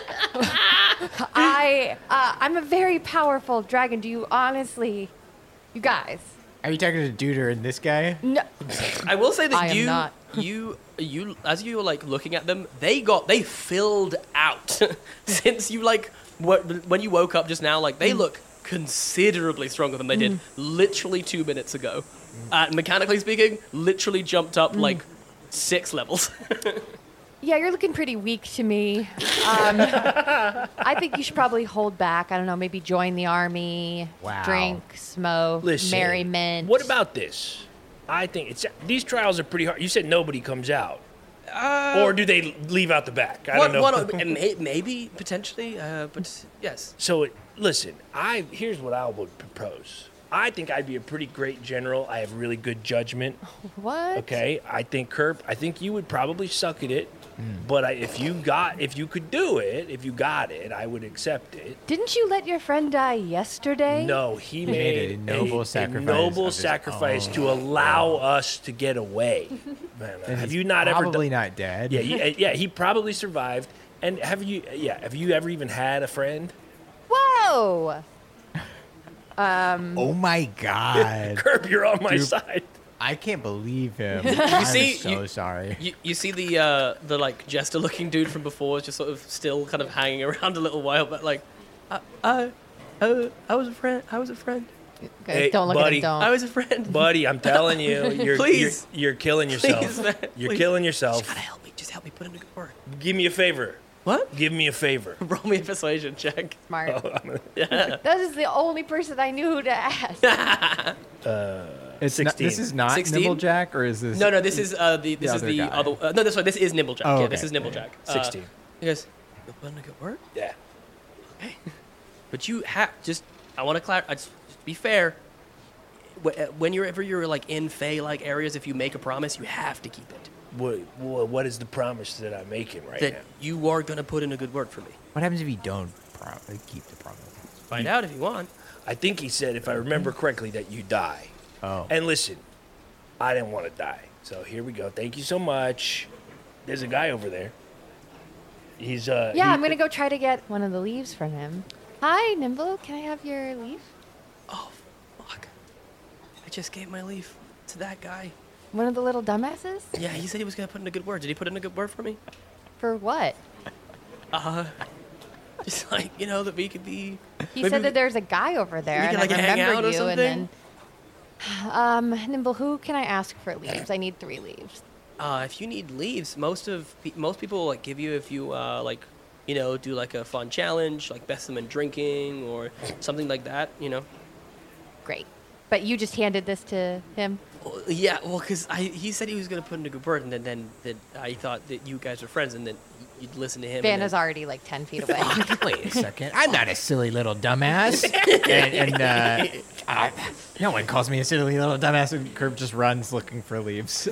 I, uh, I'm a very powerful dragon. Do you honestly, you guys? Are you talking to Duder and this guy? No. I will say that I am you, not. you, you, as you were like looking at them, they got they filled out since you like w- when you woke up just now. Like they look considerably stronger than they did literally two minutes ago. Uh, mechanically speaking, literally jumped up like six levels. Yeah, you're looking pretty weak to me. Um, I think you should probably hold back. I don't know, maybe join the army, Wow. drink, smoke, Listen, merriment. What about this? I think it's these trials are pretty hard. You said nobody comes out, Uh, or do they leave out the back? I one, don't know. one, may- maybe potentially, uh, but yes. So listen, I here's what I would propose. I think I'd be a pretty great general. I have really good judgment. What? Okay, I think Kerp. I think you would probably suck at it, but I, if you got, if you could do it, if you got it, I would accept it. Didn't you let your friend die yesterday? No, he made made, a noble sacrifice noble of his sacrifice own. to allow us to get away. Man, And have he's you not ever? probably done- not dead. Yeah, he, yeah, he probably survived. And have you? Yeah, have you ever even had a friend? Whoa! Oh my god. Kerp, you're on my Dude. side. I can't believe him. You I'm see, so you- sorry. You, you see the uh, the like jester-looking dude from before is just sort of still kind of hanging around a little while, but like, uh, uh, uh, I was a friend. I was a friend. Okay, Hey, don't look buddy. at him. I Don't. was a friend. Buddy, I'm telling you, you're Please. you're, you're killing yourself. Please, man, you're please. killing Just yourself. gotta help me. Just help me put in a good word. Give me a favor. What? Give me a favor. Roll me a persuasion check. Smart. Yeah. That is the only person I knew who to ask. It's not, this sixteen. is not sixteen? Nimblejack, or is this? No, no. This is uh, the this The is other the guy. other. Uh, no, this one. This is Nimblejack. Oh, Yeah, this okay. is Nimblejack. Uh, Sixteen. He goes, "You're putting a good word." Yeah. But you have just. I want to clarify. Just be fair. Wh- uh, When you're ever you're like in Fey like areas, if you make a promise, you have to keep it. What, what what is the promise that I'm making right That now? you are gonna put in a good word for me. What happens if you don't pro- keep the promise? Find out if you want. I think he said, if I remember correctly, that you die. Oh. And listen, I didn't want to die. So here we go. Thank you so much. There's a guy over there. He's uh Yeah, he- I'm gonna go try to get one of the leaves from him. Hi, Nimble. Can I have your leaf? Oh, fuck! I just gave my leaf to that guy. One of the little dumbasses? Yeah, he said he was gonna put in a good word. Did he put in a good word for me? For what? Uh, just like you know that we could be. He maybe said we- that there's a guy over there, we and could, like, I hang remember out or you. And something? then, um, Nimble, who can I ask for leaves? I need three leaves. Uh, if you need leaves, most of pe- most people will, like give you if you uh like, you know, do like a fun challenge like best them in drinking or something like that. You know. Great. But you just handed this to him. Well, yeah, well, because he said he was gonna put in a good word, and then then that I thought that you guys were friends, and then you'd listen to him. and Vanna's then- already like ten feet away. Wait a second. I'm not a silly little dumbass. and and uh, I- no one calls me a silly little dumbass. And Kerb just runs looking for leaves.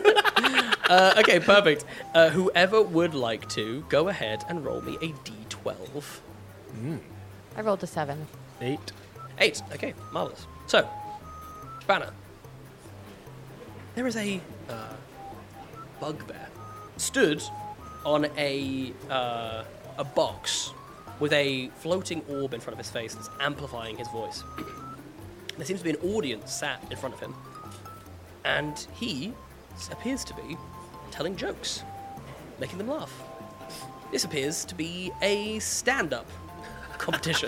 Uh, okay, perfect. Uh, whoever would like to, go ahead and roll me a d twelve. I rolled a seven. eight. Eight. Okay, marvelous. So, Banner. There is a uh, bugbear stood on a uh, a box with a floating orb in front of his face that's amplifying his voice. There seems to be an audience sat in front of him, and he appears to be telling jokes, making them laugh. This appears to be a stand-up competition.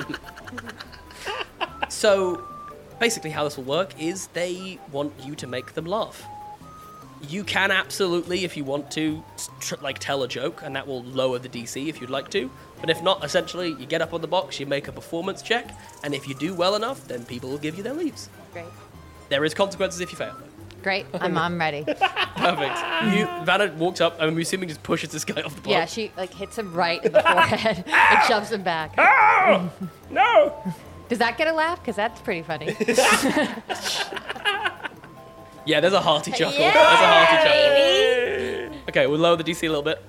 So, basically, how this will work is they want you to make them laugh. You can absolutely, if you want to, tr- like tell a joke, and that will lower the D C if you'd like to. But if not, essentially, you get up on the box, you make a performance check, and if you do well enough, then people will give you their leaves. Great. There is consequences if you fail. Great. I'm, I'm ready. Perfect. You, Vanna walks up, I'm assuming just pushes this guy off the block. Yeah, she like hits him right in the forehead and shoves him back. Oh no! Does that get a laugh? Because that's pretty funny. Yeah, there's a hearty chuckle. Yeah, There's a hearty chuckle. Okay, we'll lower the D C a little bit.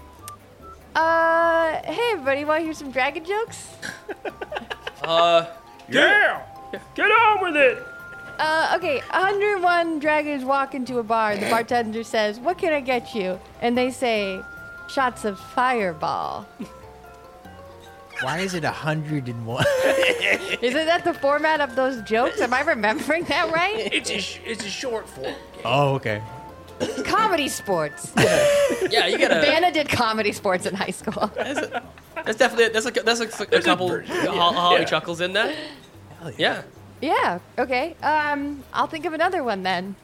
Uh, hey everybody, want to hear some dragon jokes? Uh, Yeah! Get on with it! Uh, okay, one hundred one dragons walk into a bar, and the bartender says, "What can I get you?" And they say, "Shots of Fireball." Why is it a hundred and one? Isn't that the format of those jokes? Am I remembering that right? It's a sh- it's a short form. Oh, okay. Comedy sports. yeah, you get a. Vanna did comedy sports in high school. There's definitely there's a there's a, a couple version, ha- yeah. hearty Yeah. chuckles in there. Yeah. Yeah, okay. Um, I'll think of another one then.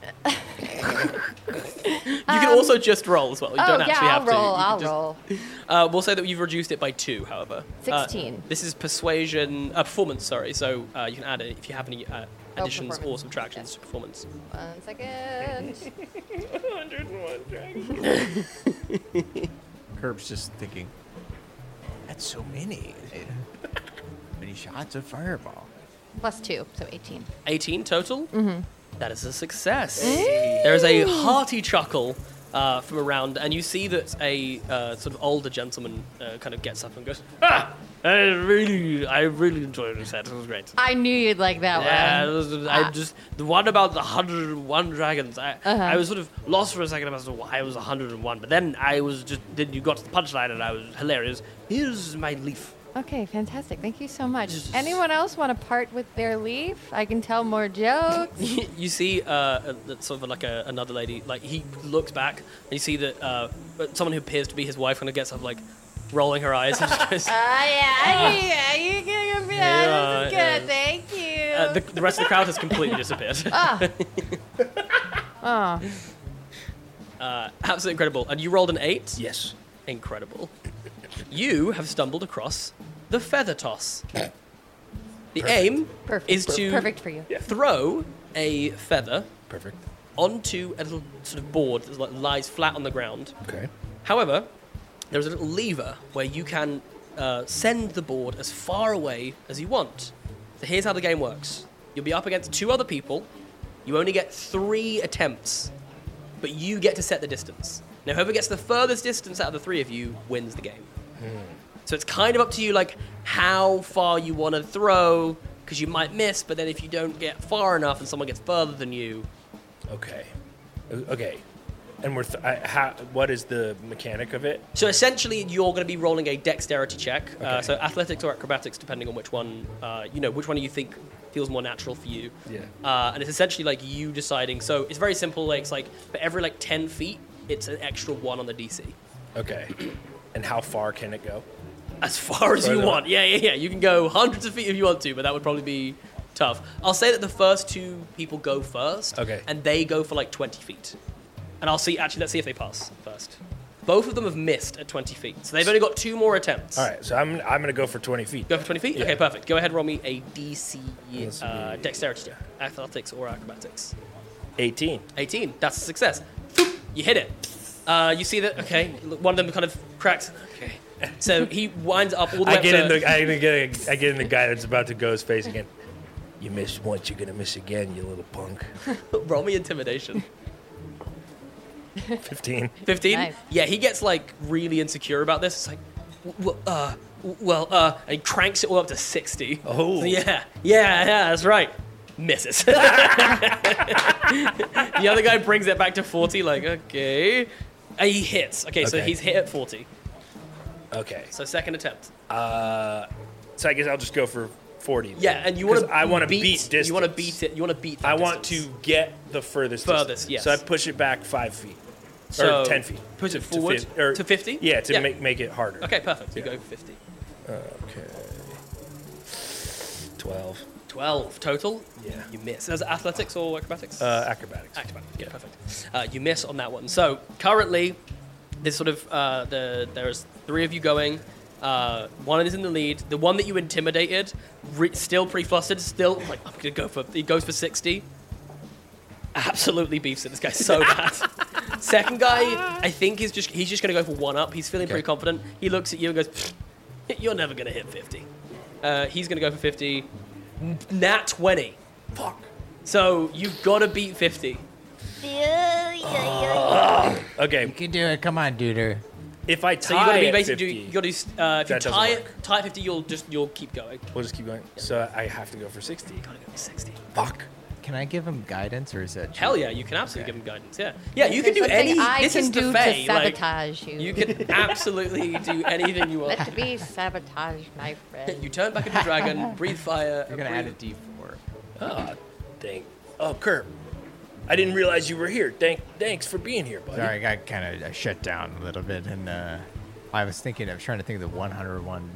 You can also just roll as well. You Oh, don't yeah, actually I'll have to. roll, You can I'll just- roll. Uh, we'll say that you've reduced it by two, however. Uh, sixteen. this is persuasion, uh, performance, sorry. So uh, you can add it if you have any uh, additions or performance. subtractions to performance. One second. one hundred one dragons. Curb's just thinking, that's so many. Many shots of fireball. Plus two, so eighteen. eighteen total? Mm-hmm. That is a success. There is a hearty chuckle uh, from around, and you see that a uh, sort of older gentleman uh, kind of gets up and goes, "Ah, I really, I really enjoyed the set. It was great." I knew you'd like that Yeah, it one. was, I Ah. just the one about the hundred and one dragons. I, Uh-huh. I was sort of lost for a second as to why it was a hundred and one, but then I was just then you got to the punchline and I was hilarious. Here's my leaf. Okay, fantastic. Thank you so much. Anyone else want to part with their leaf? I can tell more jokes. You see, uh, a- sort of like a, another lady. Like he looks back, and you see that uh, someone who appears to be his wife kind of gets up, like rolling her eyes, and just goes, Ah, yeah, yeah, you can be Yeah, This is yeah. good. Thank you. uh, the, the rest of the crowd has completely disappeared. oh, Uh, absolutely incredible. And you rolled an eight. Yes. Incredible. You have stumbled across the feather toss. The aim perfect. is to Perfect for you. throw a feather Perfect. onto a little sort of board that like lies flat on the ground. Okay. However, there's a little lever where you can uh, send the board as far away as you want. So here's how the game works. You'll be up against two other people. You only get three attempts, but you get to set the distance. Now, whoever gets the furthest distance out of the three of you wins the game. So it's kind of up to you, like, how far you want to throw, because you might miss, but then if you don't get far enough and someone gets further than you, Okay. O- Okay. And we're th- I, how, what is the mechanic of it? so essentially, you're going to be rolling a dexterity check. Uh, Okay. so athletics or acrobatics, depending on which one, uh, you know, which one you think feels more natural for you. Yeah. Uh, and it's essentially like you deciding. So it's very simple. Like it's like for every like ten feet, it's an extra one on the D C. Okay. And how far can it go? As far as you Further. want. Yeah, yeah, yeah. You can go hundreds of feet if you want to, but that would probably be tough. I'll say that the first two people go first. Okay. And they go for like twenty feet. And I'll see. Actually, let's see if they pass first. Both of them have missed at twenty feet, so they've only got two more attempts. All right. So I'm I'm gonna go for twenty feet. Go for twenty feet? Yeah. Okay, perfect. Go ahead, roll me a D C This uh, would be- dexterity check. Athletics or acrobatics. eighteen. eighteen. That's a success. Boop, you hit it. Uh, you see that? Okay, look, one of them kind of cracks. Okay. So he winds up all the way I up get to... in the I get I get in the guy that's about to go his face again. You missed once, you're gonna miss again, you little punk. Roll me intimidation. Fifteen. fifteen? Nice. Yeah, he gets like really insecure about this. It's like, well, uh, well, uh, and he cranks it all up to sixty. Oh. Yeah, yeah, yeah, that's right. Misses. The other guy brings it back to forty, like, okay. And he hits. Okay, so Okay. he's hit at forty. Okay. So second attempt. Uh, so I guess I'll just go for forty. Yeah, and you want 'Cause to I want to beat, beat distance. You want to beat it. You want to beat. That I want distance. to get the furthest. Furthest, distance. yes. So I push it back five feet. So or ten feet. push it To- to forward fif- or- to fifty? Yeah, to Yeah. make make it harder. Okay, perfect. You Yeah. go for fifty. Okay. Twelve. twelve total. Yeah. You miss. Is it athletics or acrobatics? Uh, acrobatics. Acrobatics. Yeah, perfect. Uh, you miss on that one. So currently, there's sort of uh, the there's three of you going. Uh, one is in the lead. The one that you intimidated, re- still pretty flustered. Still like I'm gonna go for. He goes for sixty. Absolutely beefs it. This guy's so bad. Second guy, I think he's just he's just gonna go for one up. He's feeling pretty confident. He looks at you and goes, "Pfft, "You're never gonna hit fifty." Uh, he's gonna go for fifty. N- Nat twenty. Fuck. So you've got to beat fifty. Okay. You can do it. Come on, duder. If I tie So you got to be at basically fifty, do, you got to uh, if you That doesn't tie it work. tie at fifty, you'll just you'll keep going. we'll just keep going. So I have to go for sixty. Gotta go for sixty. Fuck. Can I give him guidance or is that? Hell cheating? yeah, you can absolutely Okay. give him guidance. Yeah, yeah, you Is can there do something any. I this can is do the Fae. to Like, sabotage you. you can absolutely do anything you want. Let me sabotage my friend. You turn back into a dragon, breathe fire. You're gonna breathe- add a D four. Oh, dang. Oh, Kurt. I didn't realize you were here. Thank, thanks for being here, buddy. Sorry, I got kind of I shut down a little bit, and uh, I was thinking, I was trying to think of the one hundred one.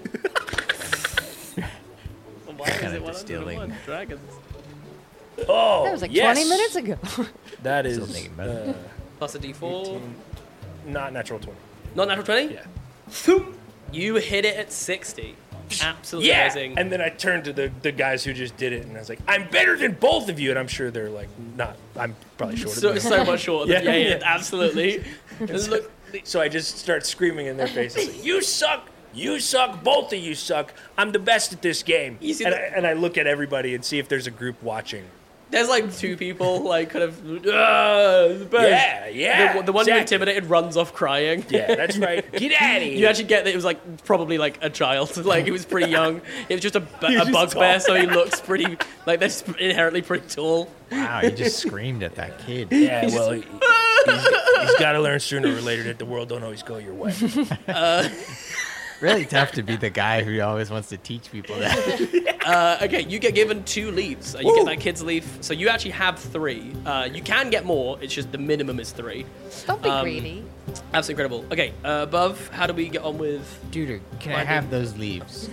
Why is kinda it one hundred and distilling. one dragons? Oh, That was like yes. twenty minutes ago. That is Still thinking about it. uh, Plus a D four. eighteen, not natural twenty. Not natural twenty. Yeah. You hit it at sixty. Absolutely yeah. amazing. And then I turned to the, the guys who just did it, and I was like, I'm better than both of you. And I'm sure they're like, not, I'm probably shorter so, than them. so much shorter. Yeah, Yeah, yeah, yeah. absolutely. And look, So I just start screaming in their faces, like, you suck, you suck, both of you suck. I'm the best at this game. You see and, I, the- and I look at everybody and see if there's a group watching. there's like two people, like, kind of, ah, the best. Yeah, yeah. The, the one you exactly. intimidated runs off crying. Yeah, that's right. Get out of here. You actually get that it was like probably like a child, like he was pretty young. It was just a, bu- He was a just bugbear, tall. so he looks pretty like they're sp- inherently pretty tall. Wow, you just screamed at that kid. Yeah, well, he, he's, he's got to learn sooner or later that the world don't always go your way. Really tough to be the guy who always wants to teach people that. Uh, okay, you get given two leaves. Uh, you get that kid's leaf, so you actually have three. Uh, you can get more. It's just the minimum is three. Don't be Um, greedy. Absolutely incredible. Okay, uh, above, how do we get on with? Dude, can I Why have those leaves?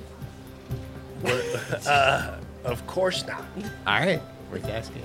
uh, of course not. All right, we're asking.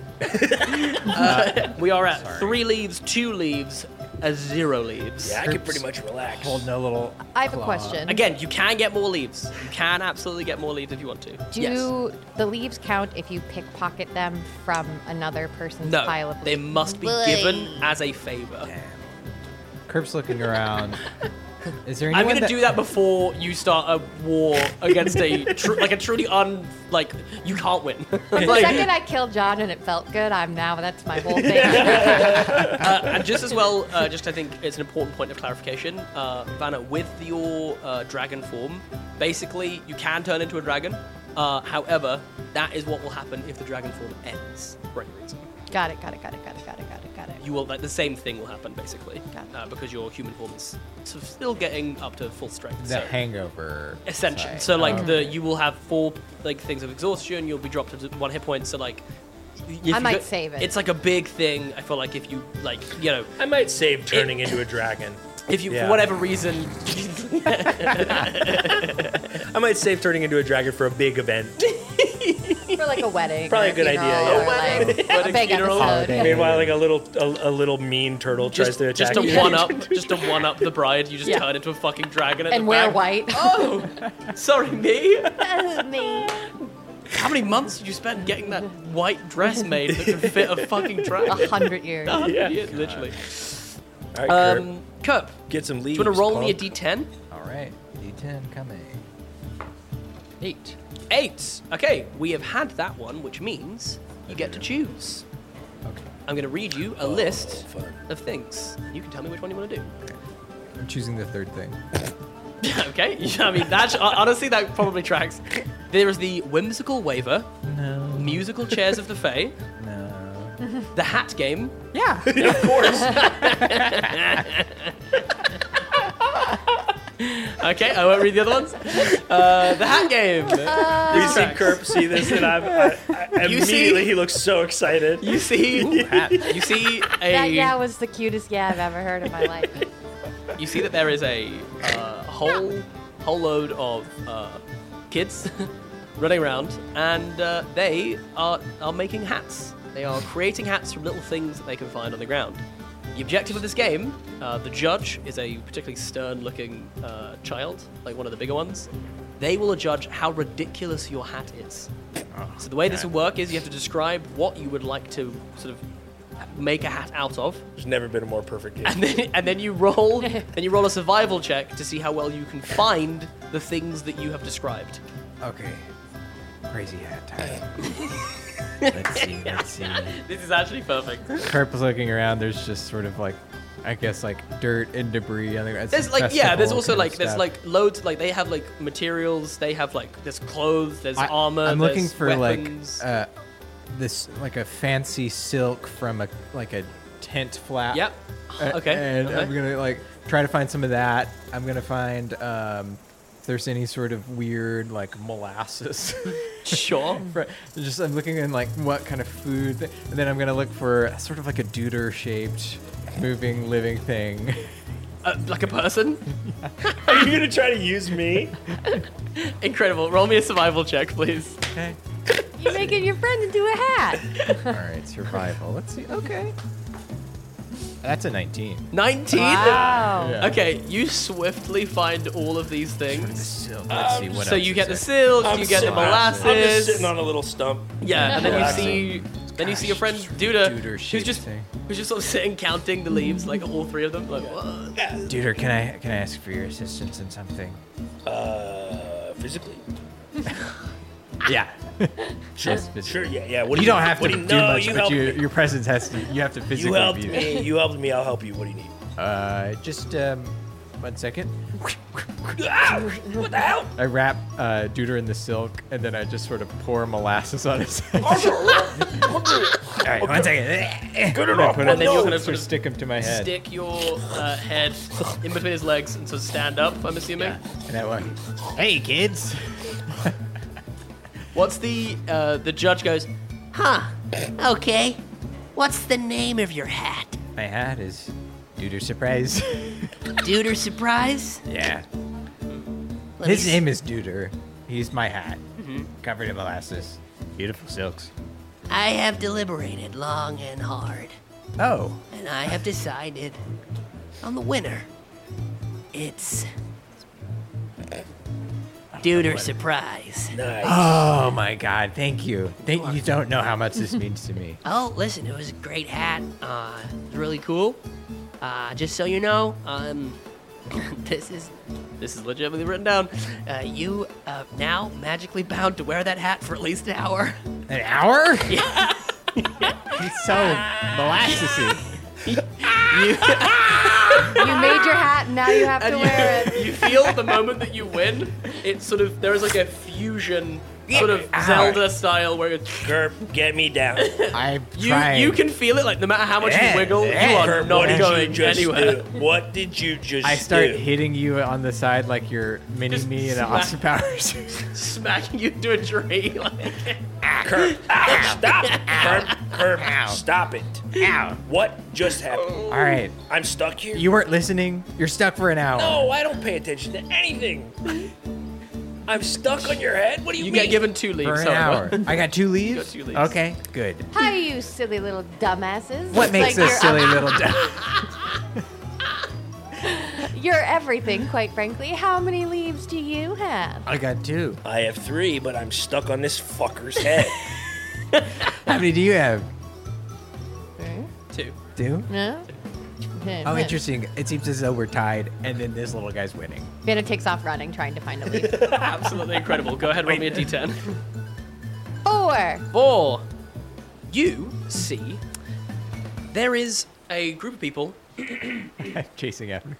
We are at Sorry. three leaves, two leaves, a zero leaves. Yeah, I can pretty much relax. Holding a little. I have a claw. question. Again, you can get more leaves. You can absolutely get more leaves if you want to. Do yes. the leaves count if you pickpocket them from another person's No, pile of they leaves? must be Boy. given as a favor. Kirk's looking around. Is there I'm anyone gonna that, do that before you start a war against a tr- like a truly un like you can't win. The Like, second I killed John and it felt good, I'm now, that's my whole thing. uh, and just as well, uh, just I think it's an important point of clarification, uh, Vanna, with your uh, dragon form, basically you can turn into a dragon. Uh, however, that is what will happen if the dragon form ends for any reason. Got it, got it, got it, got it, got it, got it, got it. You will like the same thing will happen basically, Got it. uh, because your human form is sort of still getting up to full strength. the so. hangover? Ascension. side? So like Oh, the you will have four like things of exhaustion. You'll be dropped to one hit point. So like, if you might go- save it. It's like a big thing. I feel like if you like you know I might save turning into a dragon. if you Yeah. for whatever reason I might save turning into a dragon for a big event. For like a wedding. Probably or a good funeral idea, yeah. Or like Wedding, a big funeral. episode. Holiday. Meanwhile, like a little a, a little mean turtle tries just to attack just to you. one up just to one up the bride. You just Yeah. turn into a fucking dragon at And the wear back. white. Oh, sorry, me. Oh, me. How many months did you spend getting that white dress made that could fit a fucking dragon? A hundred years. A hundred Yeah. years, literally. All right, Kurt, Um, Kurt, get some do leaves. you want to roll me a punk. d ten? All right, D ten coming. Eight. Eight. Okay, we have had that one, which means you get to choose. Okay. I'm going to read you a Oh, list fun. of things. You can tell me which one you want to do. I'm choosing the third thing. Okay, I mean, that honestly, that probably tracks. There is the whimsical waiver, No. musical chairs of the Fae, No. the hat game. Yeah. Of course. Okay, I won't read the other ones. Uh, the hat game. We These see tracks. Kerp see this, and I'm, I, I, You see- immediately he looks so excited. You see, you see a. That yeah was the cutest yeah I've ever heard in my life. You see that there is a uh, whole whole load of uh, kids running around, and uh, they are are making hats. They are creating hats from little things that they can find on the ground. The objective of this game, uh, the judge is a particularly stern-looking uh, child, like one of the bigger ones. They will judge how ridiculous your hat is. So the way this will work is you have to describe what you would like to sort of make a hat out of, There's never been a more perfect game. and then and then you roll then you roll a survival check to see how well you can find the things that you have described. Okay. Crazy hat time. Let's see. Let's see. This is actually perfect. Kerp is looking around. There's just sort of like, I guess like dirt and debris. I think that's There's like yeah, there's festival also kind of like there's stuff. like loads like they have like materials, they have like there's clothes, there's I, armor. I'm looking there's for weapons. like uh, this like a fancy silk from a like a tent flap. Yep. Uh, Okay, And okay. I'm gonna like try to find some of that. I'm gonna find um, if there's any sort of weird like molasses. Sure. For- Just I'm looking in like what kind of food, th- and then I'm gonna look for sort of like a deuter-shaped, moving, living thing. Uh, like a person. Are you gonna try to use me? Incredible. Roll me a survival check, please. Okay. You're making your friend into a hat. All right, survival. Let's see. Okay. That's a nineteen. nineteen? Wow. Yeah. Okay, you swiftly find all of these things. So, let's see what So else you is get the there. silk, I'm you get the sitting- molasses. I'm just sitting on a little stump. Yeah, and then you Relaxing. see, then you see your friend Duda, Duder who's shaped just thing. who's just sort of sitting counting the leaves, like all three of them. Like, what? Duder, can I can I ask for your assistance in something? Uh, physically? Yeah. Sure, Yes, physically. sure, yeah, yeah. What do You don't have to what do you, no, much, you but helped you, me. your presence has to. You have to physically You helped be there. me. You helped me. I'll help you. What do you need? Uh, just um, one second. Ah, what the hell? I wrap uh, Duder in the silk, and then I just sort of pour molasses on his head. All All right, one second. Good I enough. put but it, then you're no. gonna sort sort of of stick him to my head. Stick your uh, head in between his legs and sort of stand up. I'm assuming. And I went, hey, kids. What's the uh, the judge goes? Huh. Okay. What's the name of your hat? My hat is Duder Surprise. Duder Surprise? Yeah. Let me His s- name is Duder. He's my hat. Covered in molasses. Beautiful silks. I have deliberated long and hard, Oh. and I have decided on the winner. It's Duder Surprise. Nice. Oh my God! Thank you. Thank you. Don't know how much this means to me. Oh, listen, it was a great hat. Uh, it was really cool. Uh, just so you know, um, this is This is legitimately written down. uh, you uh, now magically bound to wear that hat for at least an hour. An hour? Yeah. He's so molassesy. You made your hat, and now you have to And wear you, it. you feel the moment that you win, it's sort of there is like a fusion, sort of Ow. Zelda style where it's, Gerp, get me down. I'm you trying. you can feel it. Like no matter how much Yeah, you wiggle, you yeah. are Gerp, not what did going you just anywhere. do? What did you just I start do? hitting you on the side like you're mini Just me in smack. Austin Powers. Smacking you into a tree. Like, Curb, ow, stop. Curb, curb, stop it. Ow. What just happened? All right. I'm stuck here? You weren't listening. You're stuck for an hour. No, I don't pay attention to anything. I'm stuck on your head? What do you, you mean? get given two leaves. For an sorry, hour. what? I got two leaves? got two leaves. Okay, good. Hi, you silly little dumbasses. What It's makes like us you're silly up- little dumb? You're everything, quite frankly. How many leaves do you have? I got two. I have three, but I'm stuck on this fucker's head. How many do you have? Two. Two? No? Oh, interesting. It seems as though we're tied, and then this little guy's winning. Vanna takes off running, trying to find a leaf. Absolutely incredible. Go ahead, roll me a d ten. Four. Four. You see, there is a group of people. Chasing after.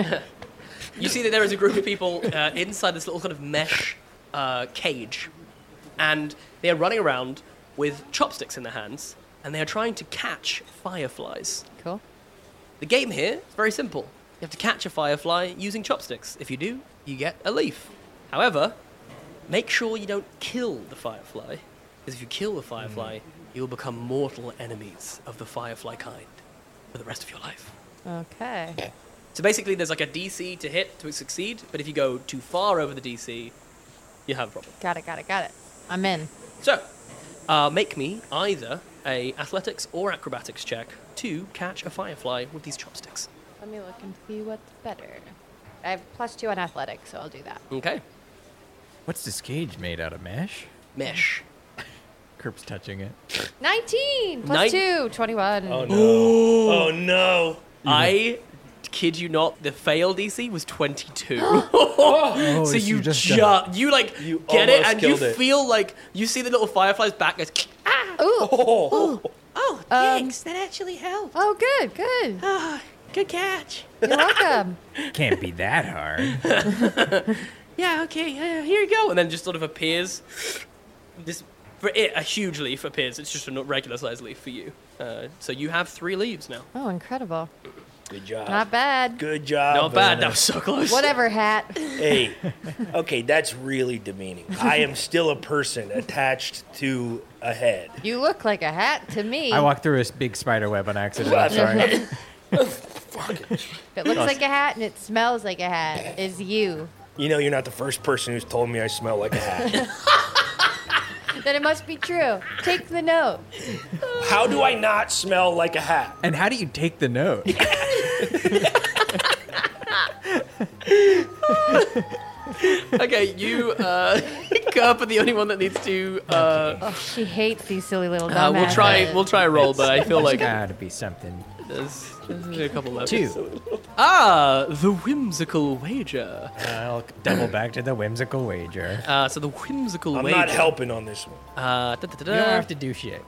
You see that there is a group of people uh, inside this little kind of mesh uh, cage, and they are running around with chopsticks in their hands, and they are trying to catch fireflies. Cool. The game here is very simple. You have to catch a firefly using chopsticks. If you do, you get a leaf. However, make sure you don't kill the firefly, because if you kill the firefly, you will become mortal enemies of the firefly kind for the rest of your life. Okay. So basically, there's like a D C to hit to succeed, but if you go too far over the D C, you have a problem. Got it, got it, got it. I'm in. So, uh, make me either a athletics or acrobatics check to catch a firefly with these chopsticks. Let me look and see what's better. I have plus two on athletics, so I'll do that. Okay. What's this cage made out of mesh? Mesh. Kirp's touching it. nineteen plus Nine- two, twenty-one. Oh no. Oh no. I kid you not, the fail D C was twenty-two. Oh, so you just, just ju- you like You get it almost and you killed it. feel like you see the little firefly's back goes ah. Ooh. Oh. Oh, thanks. that actually helped. Oh, good, good. Ah, good catch. You're welcome. can't be that hard. Yeah, okay, uh, here you go. And then just sort of appears this for it a huge leaf appears. It's just a regular sized leaf for you. Uh, so you have three leaves now. Oh, incredible. Good job. Not bad. Good job. Not bad. Vanna. That was so close. Whatever, hat. Hey, okay, that's really demeaning. I am still a person attached to a head. You look like a hat to me. I walked through a big spider web on accident. I'm sorry. If it looks like a hat and it smells like a hat, is you. You know, you're not the first person who's told me I smell like a hat. then it must be true. Take the note. How do I not smell like a hat? And how do you take the note? Okay, you, uh, Kerp are the only one that needs to, uh, Oh, she hates these silly little uh, we'll dumbasses. try, we'll try a roll, but I feel like Gotta be something. there's, there's only a couple left. Two. Ah, the whimsical wager. I'll double back to the whimsical wager. Uh, so the whimsical I'm wager. not helping on this one. Uh, da, da, da, da. You don't have to do shit.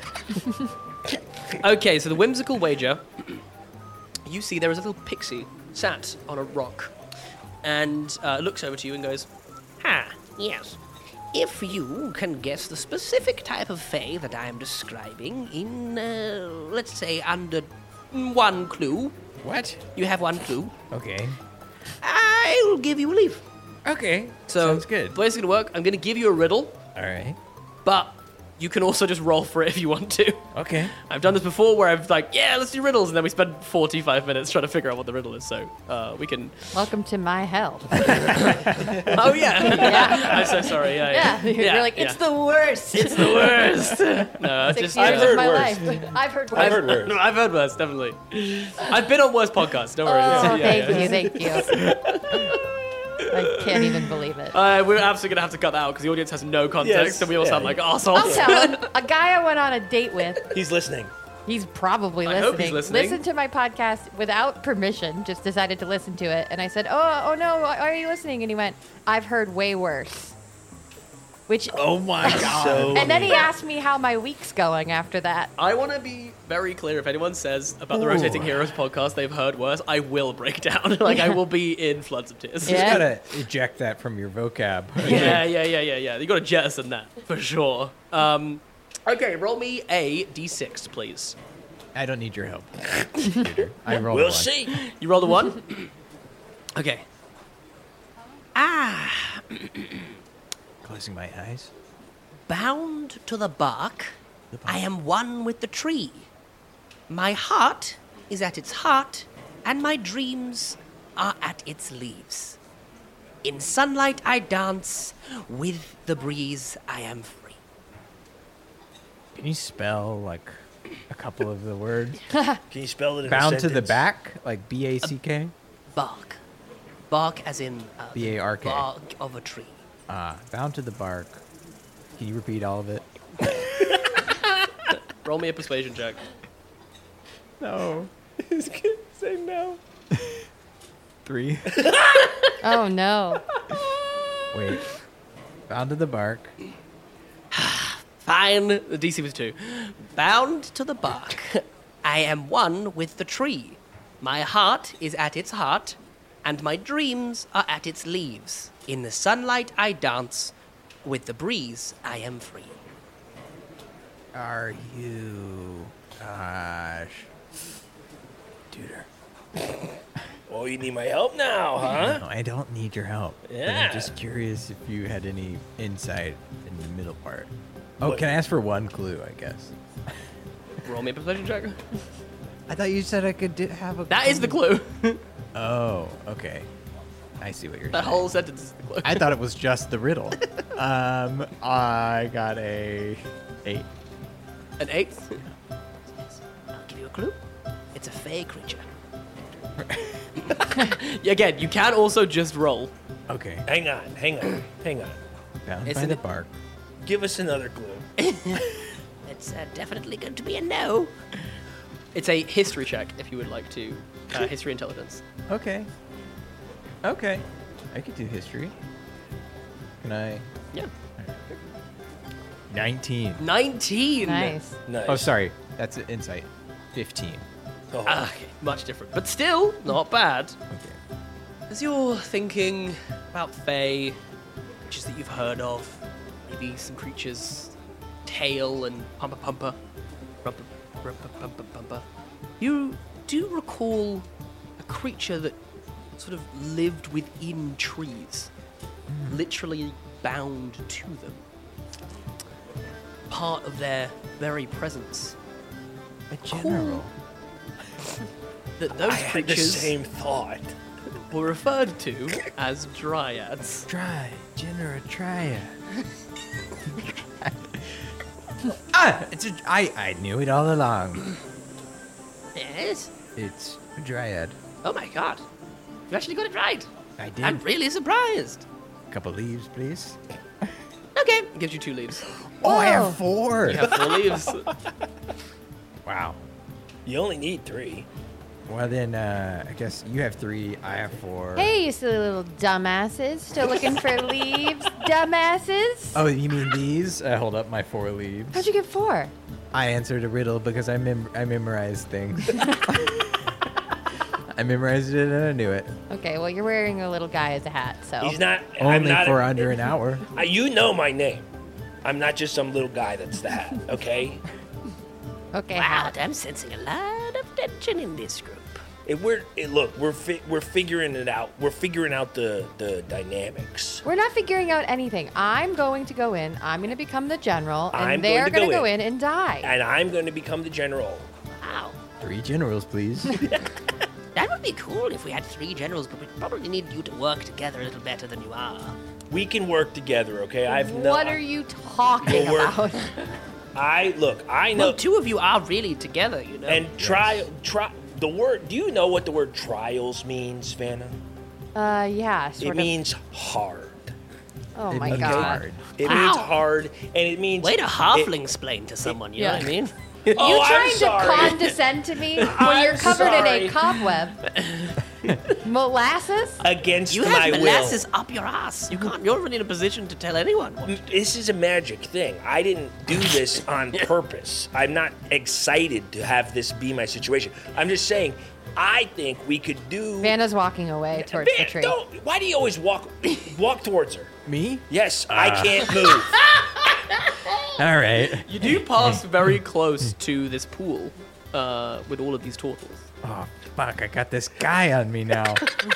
Okay, so the whimsical wager. You see there is a little pixie sat on a rock, and uh, looks over to you and goes, Ah, yes. If you can guess the specific type of fae that I am describing in, uh, let's say, under one clue, What? you have one clue, Okay. I will give you a leaf. Okay. So Sounds good. the way it's gonna work, I'm gonna give you a riddle, All right. but you can also just roll for it if you want to. Okay. I've done this before where I've like, yeah, let's do riddles, and then we spend forty-five minutes trying to figure out what the riddle is. So uh, we can. Welcome to my hell. Oh yeah. Yeah. I'm so sorry. Yeah. Yeah, Yeah. you're yeah, like, it's yeah. the worst. It's the worst. No, Six just years I've of heard my worse. life. I've heard worse. I've heard worse. No, I've heard worse, definitely. I've been on worse podcasts. Don't worry. Oh, Yeah, thank yeah. you, thank you. I can't even believe it. Uh, we're absolutely gonna have to cut that out because the audience has no context, Yes, and we all yeah. sound like assholes. I'll tell him. A guy I went on a date with, He's listening. he's probably I listening. hope he's listening. Listened to my podcast without permission, just decided to listen to it. And I said, oh, oh no, why are you listening? And he went, I've heard way worse. Which, Oh my god. So and then he asked me how my week's going after that. I want to be very clear. If anyone says about the Rotating Heroes podcast they've heard worse, I will break down. Like I will be in floods of tears. You Yeah. gotta eject that from your vocab. yeah, yeah, yeah, yeah, yeah. You got to jettison that for sure. Um, okay, roll me a d six, please. I don't need your help. Computer. I rolled We'll one. see. You rolled a one. Okay. Ah, Closing my eyes. bound to the bark, I am one with the tree. My heart is at its heart, and my dreams are at its leaves. In sunlight I dance, with the breeze I am free. Can you spell like a couple of the words? Can you spell it in a Bound to the sentence? back, like B A C K. Bark. Bark as in uh, B A R K. bark of a tree. Ah, bound to the bark. Can you repeat all of it? Roll me a persuasion check. No. He's gonna say no. Three. Oh no. Wait. Bound to the bark. Fine. The D C was two. Bound to the bark, I am one with the tree. My heart is at its heart, and my dreams are at its leaves. In the sunlight I dance, with the breeze I am free. Are you? Gosh. Tutor. Oh, you need my help now, huh? No, I don't need your help. But Yeah. I'm just curious if you had any insight in the middle part. Oh, What? can I ask for one clue, I guess? Roll me a persuasion check. I thought you said I could do, have a That is the clue. Oh, okay. I see what you're That saying. whole sentence is the clue. I thought it was just the riddle. um, I got a eight. An eight. I'll give you a clue. It's a fey creature. Again, you can also just roll. Okay. Hang on, hang on, hang on. Bound It's by an- the bark. Give us another clue. It's uh, definitely going to be a no. It's a history check if you would like to. Uh, history intelligence. Okay. Okay. I could do history. Can I? Yeah. nineteen. nineteen. Nice. Nice. Oh, sorry. That's an insight. fifteen. Oh, Ah, okay, much different, but still not bad. Okay. As you're thinking about Fae, creatures that you've heard of, maybe some creatures, tail and pumper pumper, rumper, rumper, pumper pumper, you do recall a creature that sort of lived within trees, literally bound to them. Part of their very presence. A general. That those I had the creatures same thought. were referred to as dryads. Try. Genera triad. Ah, it's a, I, I knew it all along. Yes? It's a dryad. Oh my god. You actually got it right. I did. I'm really surprised. Couple leaves, please. Okay, gives you two leaves. Oh, I Whoa. have four. You have four leaves. Wow. You only need three. Well, then, uh, I guess you have three, I have four. Hey, you silly little dumbasses. Still looking for leaves, dumbasses? Oh, you mean these? I hold up my four leaves. How'd you get four? I answered a riddle because I mem- I memorized things. I memorized it and I knew it. Okay, well, you're wearing a little guy as a hat, so. He's not. I'm Only not for a- under an hour. Uh, you know my name. I'm not just some little guy that's the hat, okay? Okay, Wow, hat. I'm sensing a lot of tension in this group. It, we're it, look, we're fi- we're figuring it out. We're figuring out the the dynamics. We're not figuring out anything. I'm going to go in. I'm going to become the general, and I'm they're going to going to go go in. in and die. And I'm going to become the general. Wow. Three generals, please. That would be cool if we had three generals, but we probably need you to work together a little better than you are. We can work together, okay? I've no. What are you talking Well, we're- about? I look. I know. Well, two of you are really together, you know. and try try the word. Do you know what the word trials means, Vanna? Uh, yeah, sort It of. means hard. Oh It my means god. hard. It Wow. means hard, and it means. Way to it- halfling explain to someone, you Yeah. know what I mean? Oh, you I'm trying sorry. to condescend to me when I'm you're covered in sorry. a cobweb? Molasses? Against You my have will. molasses up your ass. You can't. You're really in a position to tell anyone. What. This is a magic thing. I didn't do this on purpose. I'm not excited to have this be my situation. I'm just saying, I think we could do. Vanna's walking away towards the Van, tree. don't. Why do you always walk walk towards her? Me? Yes, I can't move. All right. You do pass very close to this pool uh, with all of these turtles. Oh, fuck. I got this guy on me now.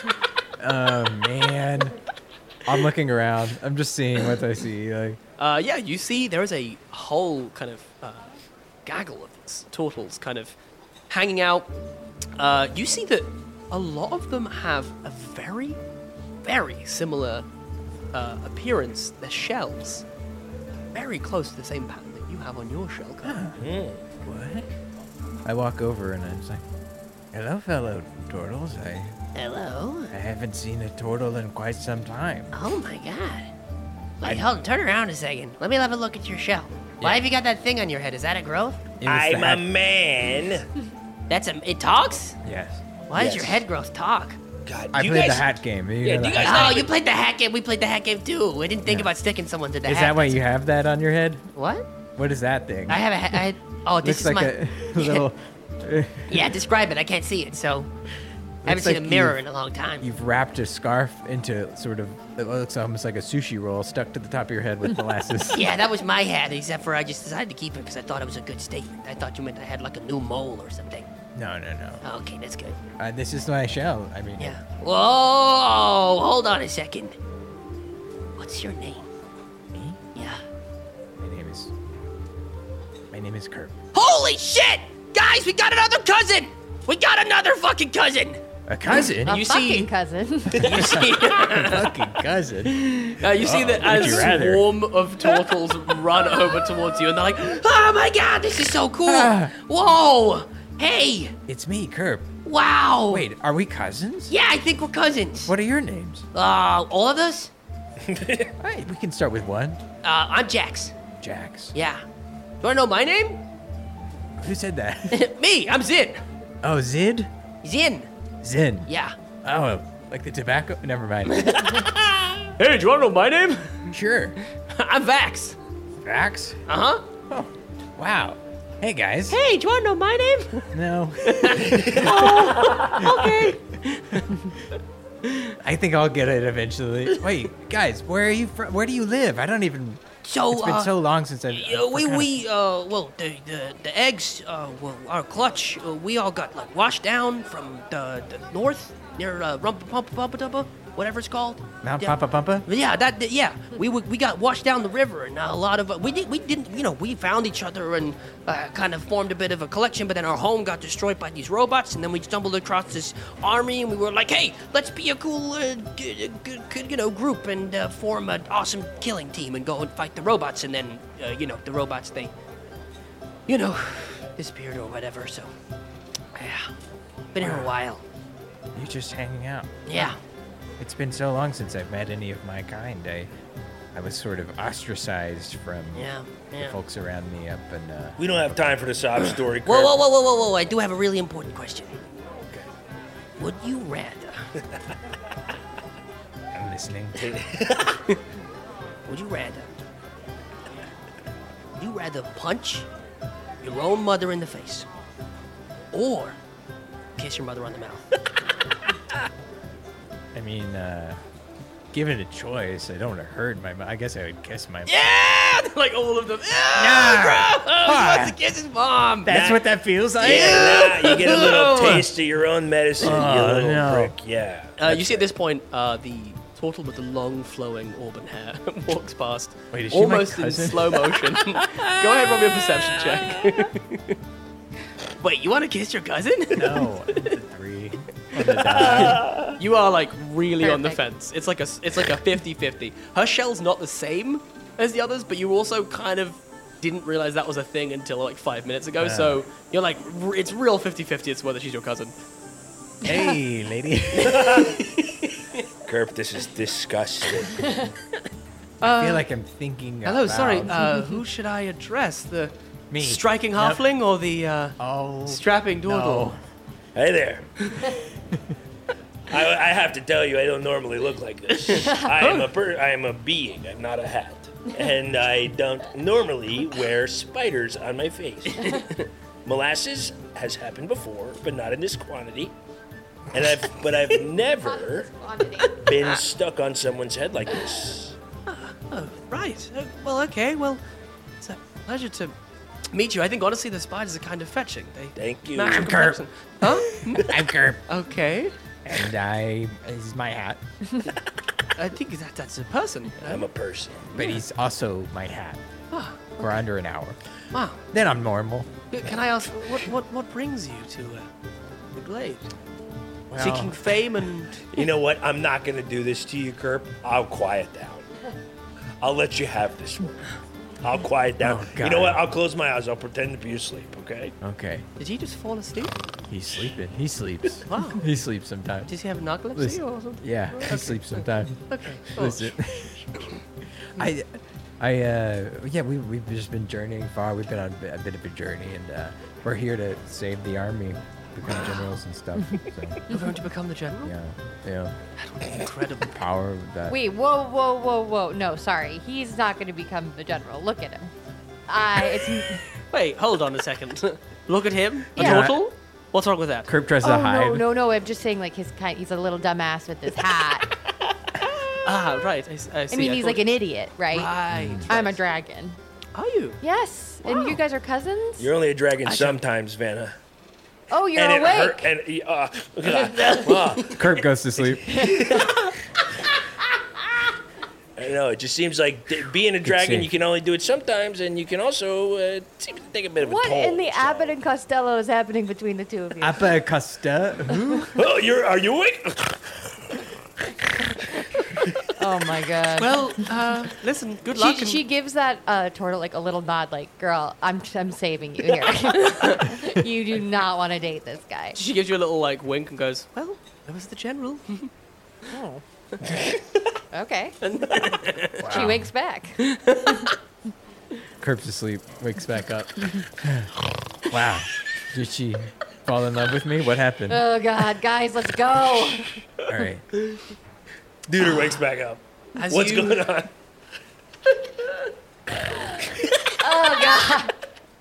Oh, man. I'm looking around. I'm just seeing what I see. Like, Uh, yeah, you see there is a whole kind of uh, gaggle of these turtles kind of hanging out. Uh, you see that a lot of them have a very, very similar uh, appearance. Their shells very close to the same pattern that you have on your shell. Kyle. what? I walk over and I'm just like, hello, fellow turtles. I, Hello. I haven't seen a turtle in quite some time. Oh my god. Wait, hold on. Turn around a second. Let me have a look at your shell. Why have you got that thing on your head? Is that a growth? It was the I'm a hat- man. That's a. It talks. Yes. Why does Yes. your head growth talk? God, I you played guys, the hat game. You Yeah, know do the you guys hat- Oh, know- you played the hat game. We played the hat game too. I didn't think Yeah. about sticking someone to the Is hat. that why you have that on your head? What? What is that thing? I have a. Ha- I had, oh, this Looks is like my. a little. Yeah, describe it. I can't see it, so I haven't Looks seen like a mirror you've- in a long time. You've wrapped a scarf into sort of. It looks almost like a sushi roll stuck to the top of your head with molasses. Yeah, that was my hat, except for I just decided to keep it because I thought it was a good statement. I thought you meant I had like a new mole or something. No, no, no. Okay, that's good. Uh, this is my shell. I mean. Yeah. Whoa! Hold on a second. What's your name? Me? Yeah. My name is. My name is Kurt. Holy shit! Guys, we got another cousin! We got another fucking cousin! A cousin? A You fucking see- cousin. You see? fucking cousin. Uh, you see Oh, that would as you a rather? swarm of turtles run over towards you, and they're like, Oh my god, this is so cool! Ah. Whoa! Hey! It's me, Kerp. Wow! Wait, are we cousins? Yeah, I think we're cousins. What are your names? Uh, all of us? Alright, we can start with one. Uh, I'm Jax. Jax. Yeah. you wanna know my name? Who said that? Me, I'm Zin. Oh, Zid? Zin. Zin. Yeah. Oh, like the tobacco? Never mind. Hey, do you wanna know my name? Sure. I'm Vax. Vax? Uh-huh. Oh, wow. Hey, guys. Hey, do you want to know my name? No. Okay. I think I'll get it eventually. Wait, guys, where are you from? Where do you live? I don't even. So, It's been uh, so long since I've. Yeah, we, we, uh, well, the, the, the eggs, uh, well, our clutch, uh, we all got, like, washed down from the, the north near, uh, Rumpa Pumpa Pumpa Dumpa, whatever it's called. Mount yeah. Papa Pumpa? Yeah, that, that- yeah, we, we we got washed down the river, and uh, a lot of, uh, we, did, we didn't, you know, we found each other and uh, kind of formed a bit of a collection, but then our home got destroyed by these robots, and then we stumbled across this army, and we were like, hey, let's be a cool, uh, g- g- g- you know, group and uh, form an awesome killing team and go and fight the robots, and then, uh, you know, the robots, they you know, disappeared or whatever. So, yeah, been here a while. You're just hanging out. Yeah. It's been so long since I've met any of my kind. I, I was sort of ostracized from Yeah, the yeah. folks around me up in. Uh, We don't have time for the sob story. Kurt. Whoa, whoa, whoa, whoa, whoa, whoa! I do have a really important question. Would you rather? I'm listening. Would you rather? Would you rather punch your own mother in the face, or kiss your mother on the mouth? I mean, uh, given a choice, I don't want to hurt my mom. I guess I would kiss my mom. Yeah, like all of them. Yeah, bro. He wants to kiss his mom. That's what that feels like? Yeah, nah, you get a little taste of your own medicine, Oh, you little no. prick. Yeah. Uh, you see at this point, uh, the turtle with the long flowing auburn hair walks past, Wait, is she my almost in cousin? slow motion. Go ahead, roll me a perception check. Wait, you want to kiss your cousin? No, it's a three. On the die. You are like really on the Perfect. fence. It's like a it's like a fifty-fifty. Her shell's not the same as the others, but you also kind of didn't realize that was a thing until like five minutes ago. So you're like, r- it's real fifty-fifty. It's whether she's your cousin. Hey, lady. Kerp, this is disgusting. I feel like I'm thinking. Hello, about sorry. Uh, who should I address? The Me. striking Nope. halfling or the uh, Oh, strapping turtle? no. Hey there. I, I have to tell you, I don't normally look like this. I am a per- I am a being. I'm not a hat, and I don't normally wear spiders on my face. Molasses has happened before, but not in this quantity. And I've but I've never been stuck on someone's head like this. Oh, right. Uh, well, okay. Well, it's a pleasure to meet you. I think honestly, the spiders are kind of fetching. They Thank you. match your I'm Kerp. complexion. Huh? I'm Kerp. Okay. And I. This is my hat. I think that that's a person. I'm a person. But he's also my hat. Ah, For under an hour. wow. Then I'm normal. Can I ask what what what brings you to uh, the glade? Well, Seeking fame and You know what? I'm not going to do this to you, Kerp. I'll quiet down. I'll let you have this one. I'll quiet down. Oh, you know God. what? I'll close my eyes. I'll pretend to be asleep, okay? Okay. did he just fall asleep? He's sleeping. He sleeps. Wow. He sleeps sometimes. Does he have narcolepsy Listen. or something? Yeah, he sleeps sometimes. Okay. Oh. Listen. I, I, uh, yeah, we, we've just been journeying far. We've been on a bit, a bit of a journey, and uh, we're here to save the army, become generals and stuff. So, You're going to become the general? yeah, yeah. Incredible. Power of that. Wait, whoa, whoa, whoa, whoa. No, sorry. He's not going to become the general. Look at him. I, it's, Wait, hold on a second. Look at him. A Yeah. turtle? What's wrong with that? Kerp tries to oh, hide. no, no, no. I'm just saying, like, his kind, he's a little dumbass with his hat. Ah, right. I, s- I see. I mean, he's thought- like an idiot, right? Right. I'm a dragon. Are you? Yes. And you guys are cousins? You're only a dragon sometimes, Vanna. oh, you're and awake. it hurt. And uh, look at that. Wow. Kerp goes to sleep. I know. It just seems like d- being a dragon, save. you can only do it sometimes, and you can also uh, seem to take a bit of a What toll. in the so. Abbott and Costello is happening between the two of you? Appa Costa. Who? Oh, you're are you awake? Oh my god. Well, uh, listen, good luck. She, and- she gives that uh, turtle like a little nod, like, "Girl, I'm I'm saving you here. You do not want to date this guy." She gives you a little like wink and goes, "Well, it was the general." Okay. She winks back. Kerp's asleep. Wakes back up. Wow. Did she fall in love with me? What happened? Oh god, guys, let's go. All right. Dude wakes back up. As What's you- going on? Oh god.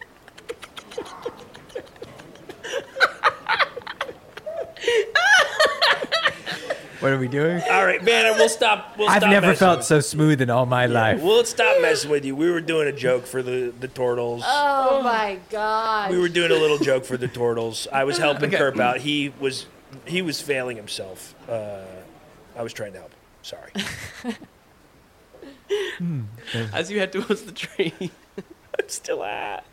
What are we doing? All right, Vanna, we'll stop. We'll I've stop never messing felt with so smooth in all my you. life. We'll stop messing with you. We were doing a joke for the the turtles. Oh my god. We were doing a little joke for the turtles. I was helping Okay. Kerp out. He was he was failing himself. Uh, I was trying to help. Sorry. As you head towards the tree. I'm still at.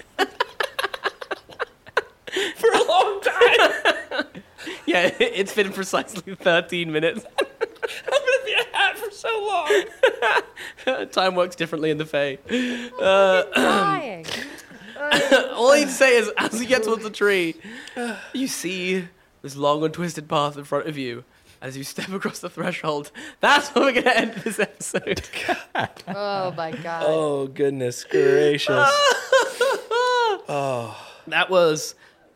For a long time. Yeah, it's been precisely thirteen minutes. I'm gonna be a hat for so long. Time works differently in the Fae. Uh, crying. All I need to say is, as you get towards the tree, you see this long and twisted path in front of you. As you step across the threshold, that's where we're going to end this episode. Oh my god. Oh, goodness gracious. oh. That was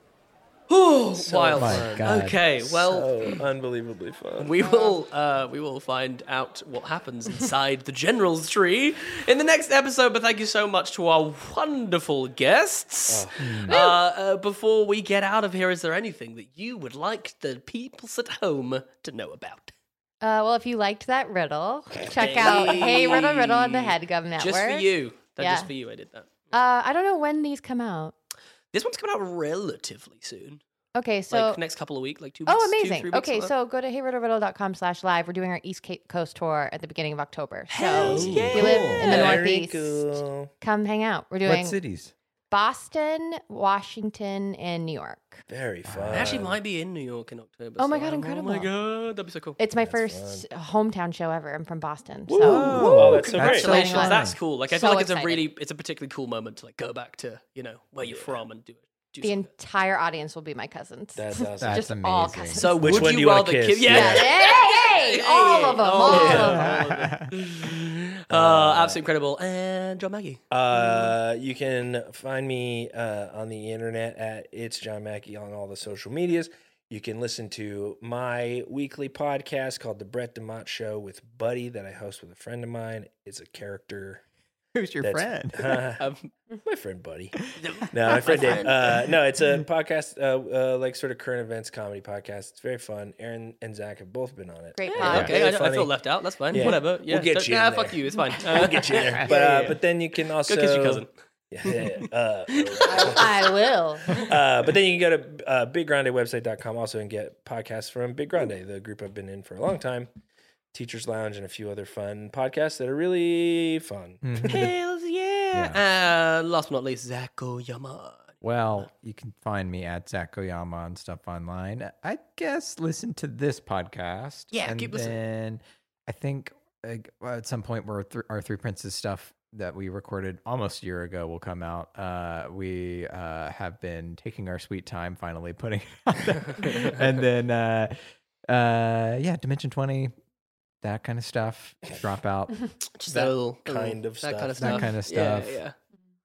oh, So wild. fun. Okay, well, So unbelievably fun. we will uh, we will find out what happens inside the General's tree in the next episode. But thank you so much to our wonderful guests. Oh. Uh, uh, before we get out of here, is there anything that you would like the people at home to know about? Uh, well, if you liked that riddle, check out Hey Riddle Riddle on the HeadGum Network. Just for you. That Yeah. Just for you, I did that. Uh, I don't know when these come out. This one's coming out relatively soon. Okay, so like next couple of weeks, like two weeks. oh, two, amazing. three weeks, Okay, something so go to hey riddle riddle dot com slash live. We're doing our East Ca- Coast tour at the beginning of October. Hell so yeah. if you live in the Very Northeast, cool. come hang out. We're doing What cities? Boston, Washington, and New York. Very fun. I actually might be in New York in October. Oh my so God, I'm- incredible. Oh my god, that'd be so cool. It's my That's first hometown show ever. I'm from Boston. Woo. So Oh, that's so great. Congratulations, Exciting. that's cool. Like I So feel like it's excited. a really, it's a particularly cool moment to like go back to, you know, where you're from and do it. Do the something. entire audience will be my cousins. That's awesome. That's Just all amazing. cousins. So Which would one you do you wanna rather kiss? kiss? yeah. Yeah. Hey, hey, all of them, all Oh, of them. Uh, absolutely incredible. And John Maggie. Uh, you can find me uh, on the internet at It's John Mackey on all the social medias. You can listen to my weekly podcast called The Brett DeMott Show with Buddy that I host with a friend of mine. It's a character. Who's your that's- friend? Uh, my friend Buddy. No, my friend Dave. Uh, no, it's a podcast, uh, uh, like sort of current events comedy podcast. It's very fun. Aaron and Zach have both been on it. Great Yeah. pod. Okay, Really I, I feel funny. left out. That's fine. Yeah. Whatever. Yeah, We'll get don't- you in Nah, there. fuck you. It's fine. We'll get you in there. But, uh, but then you can also Go kiss your cousin. Yeah, yeah, yeah. Uh, I will. Uh, but then you can go to uh, big grande website dot com also and get podcasts from Big Grande, the group I've been in for a long time. Teachers Lounge and a few other fun podcasts that are really fun. Hells yeah. And last but not least, Zach Oyama. Well, you can find me at Zach Oyama and stuff online. I guess listen to this podcast. Yeah, and keep listening. then I think uh, at some point where th- our Three Princes stuff that we recorded almost a year ago will come out. Uh, we uh, have been taking our sweet time finally putting it out there. And then, uh, uh, yeah, Dimension twenty, that kind of stuff. Drop out, Just That a little, a kind little- of that kind of stuff. stuff. that kind of Yeah, stuff. yeah.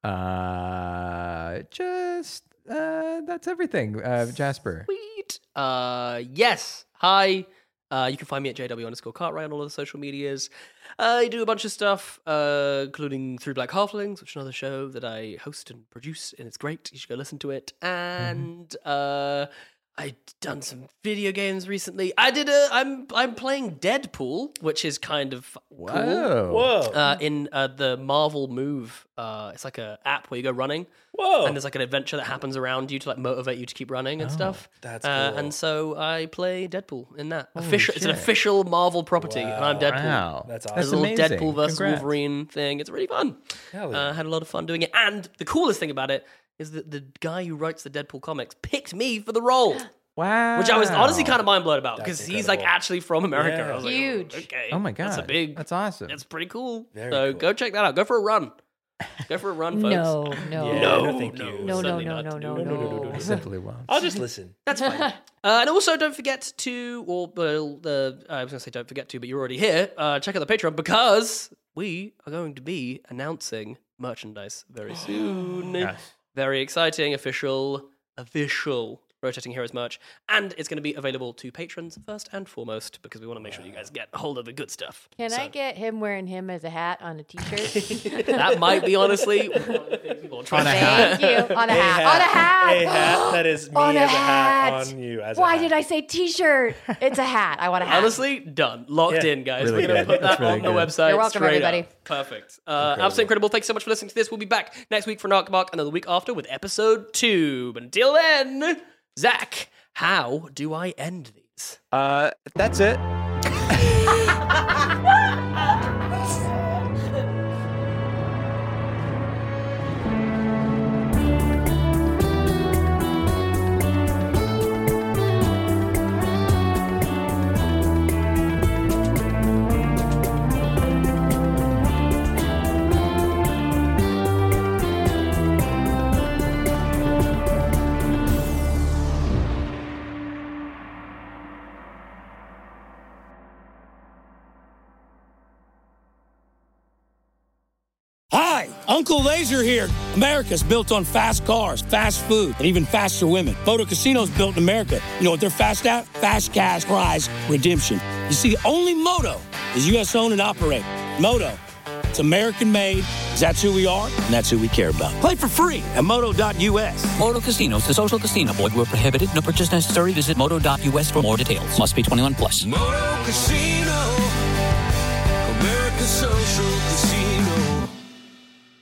Uh, just uh, that's everything. Uh, Jasper. Sweet. Uh, yes. Hi. Uh, you can find me at J W underscore Cartwright on all of the social medias. I do a bunch of stuff, uh, including Through Black Halflings, which is another show that I host and produce, and it's great. You should go listen to it. And uh, I've done some video games recently. I did a. I'm I'm playing Deadpool, which is kind of cool. Whoa. Whoa. Uh, in uh, the Marvel Move, uh, it's like a app where you go running, Whoa. and there's like an adventure that happens around you to like motivate you to keep running and stuff. that's Uh, cool. and so I play Deadpool in that. Holy Official, it's an shit. official Marvel property, and I'm Deadpool. Wow. That's There's awesome. a little amazing. Deadpool versus Congrats. Wolverine thing. It's really fun. Hell yeah. Uh, had a lot of fun doing it. And the coolest thing about it is that the guy who writes the Deadpool comics picked me for the role, Wow. which I was honestly kind of mind blown about because That's he's like incredible. actually from America. Yeah. I was like, Huge. oh, okay. Oh my god. That's a big. That's awesome. It's pretty cool. Very so cool. go check that out. Go for a run. Go for a run, folks. No, no. Yeah, No, no, thank no, you. No, no, certainly no, not. no, no, no, no, no, no. no. Simply won't. I'll just listen. That's fine. uh, and also, don't forget to, or well, the I was going to say don't forget to, but you're already here. Uh, check out the Patreon because we are going to be announcing merchandise very soon. Yes. Very exciting, official, official Rotating Heroes merch, and it's going to be available to patrons first and foremost because we want to make sure you guys get a hold of the good stuff. Can So I get him wearing him as a hat on a t-shirt? that might be honestly one of the things people are trying to Thank you. On a hat. On a hat. A hat that is me On a as a hat hat. on you. As Why a hat. did I say t-shirt? It's a hat. I want a hat. Honestly, done. Locked Yeah. in, guys. Really We're going to good. put that That's really on the good. website. You're welcome, straight everybody. up. Perfect. Uh, absolutely incredible. Thanks so much for listening to this. We'll be back next week for Narkmark and then the week after with episode two. But until then, Zach, how do I end these? Uh, that's it. Uncle Laser here. America's built on fast cars, fast food, and even faster women. Moto Casino's built in America. You know what they're fast at? Fast cash prize redemption. You see, only Moto is U S owned and operated. Moto, it's American made. That's who we are, and that's who we care about. Play for free at moto dot U S. Moto Casinos, the social casino. Void where prohibited. No purchase necessary. Visit moto dot U S for more details. Must be twenty-one plus. Moto Casino, America's social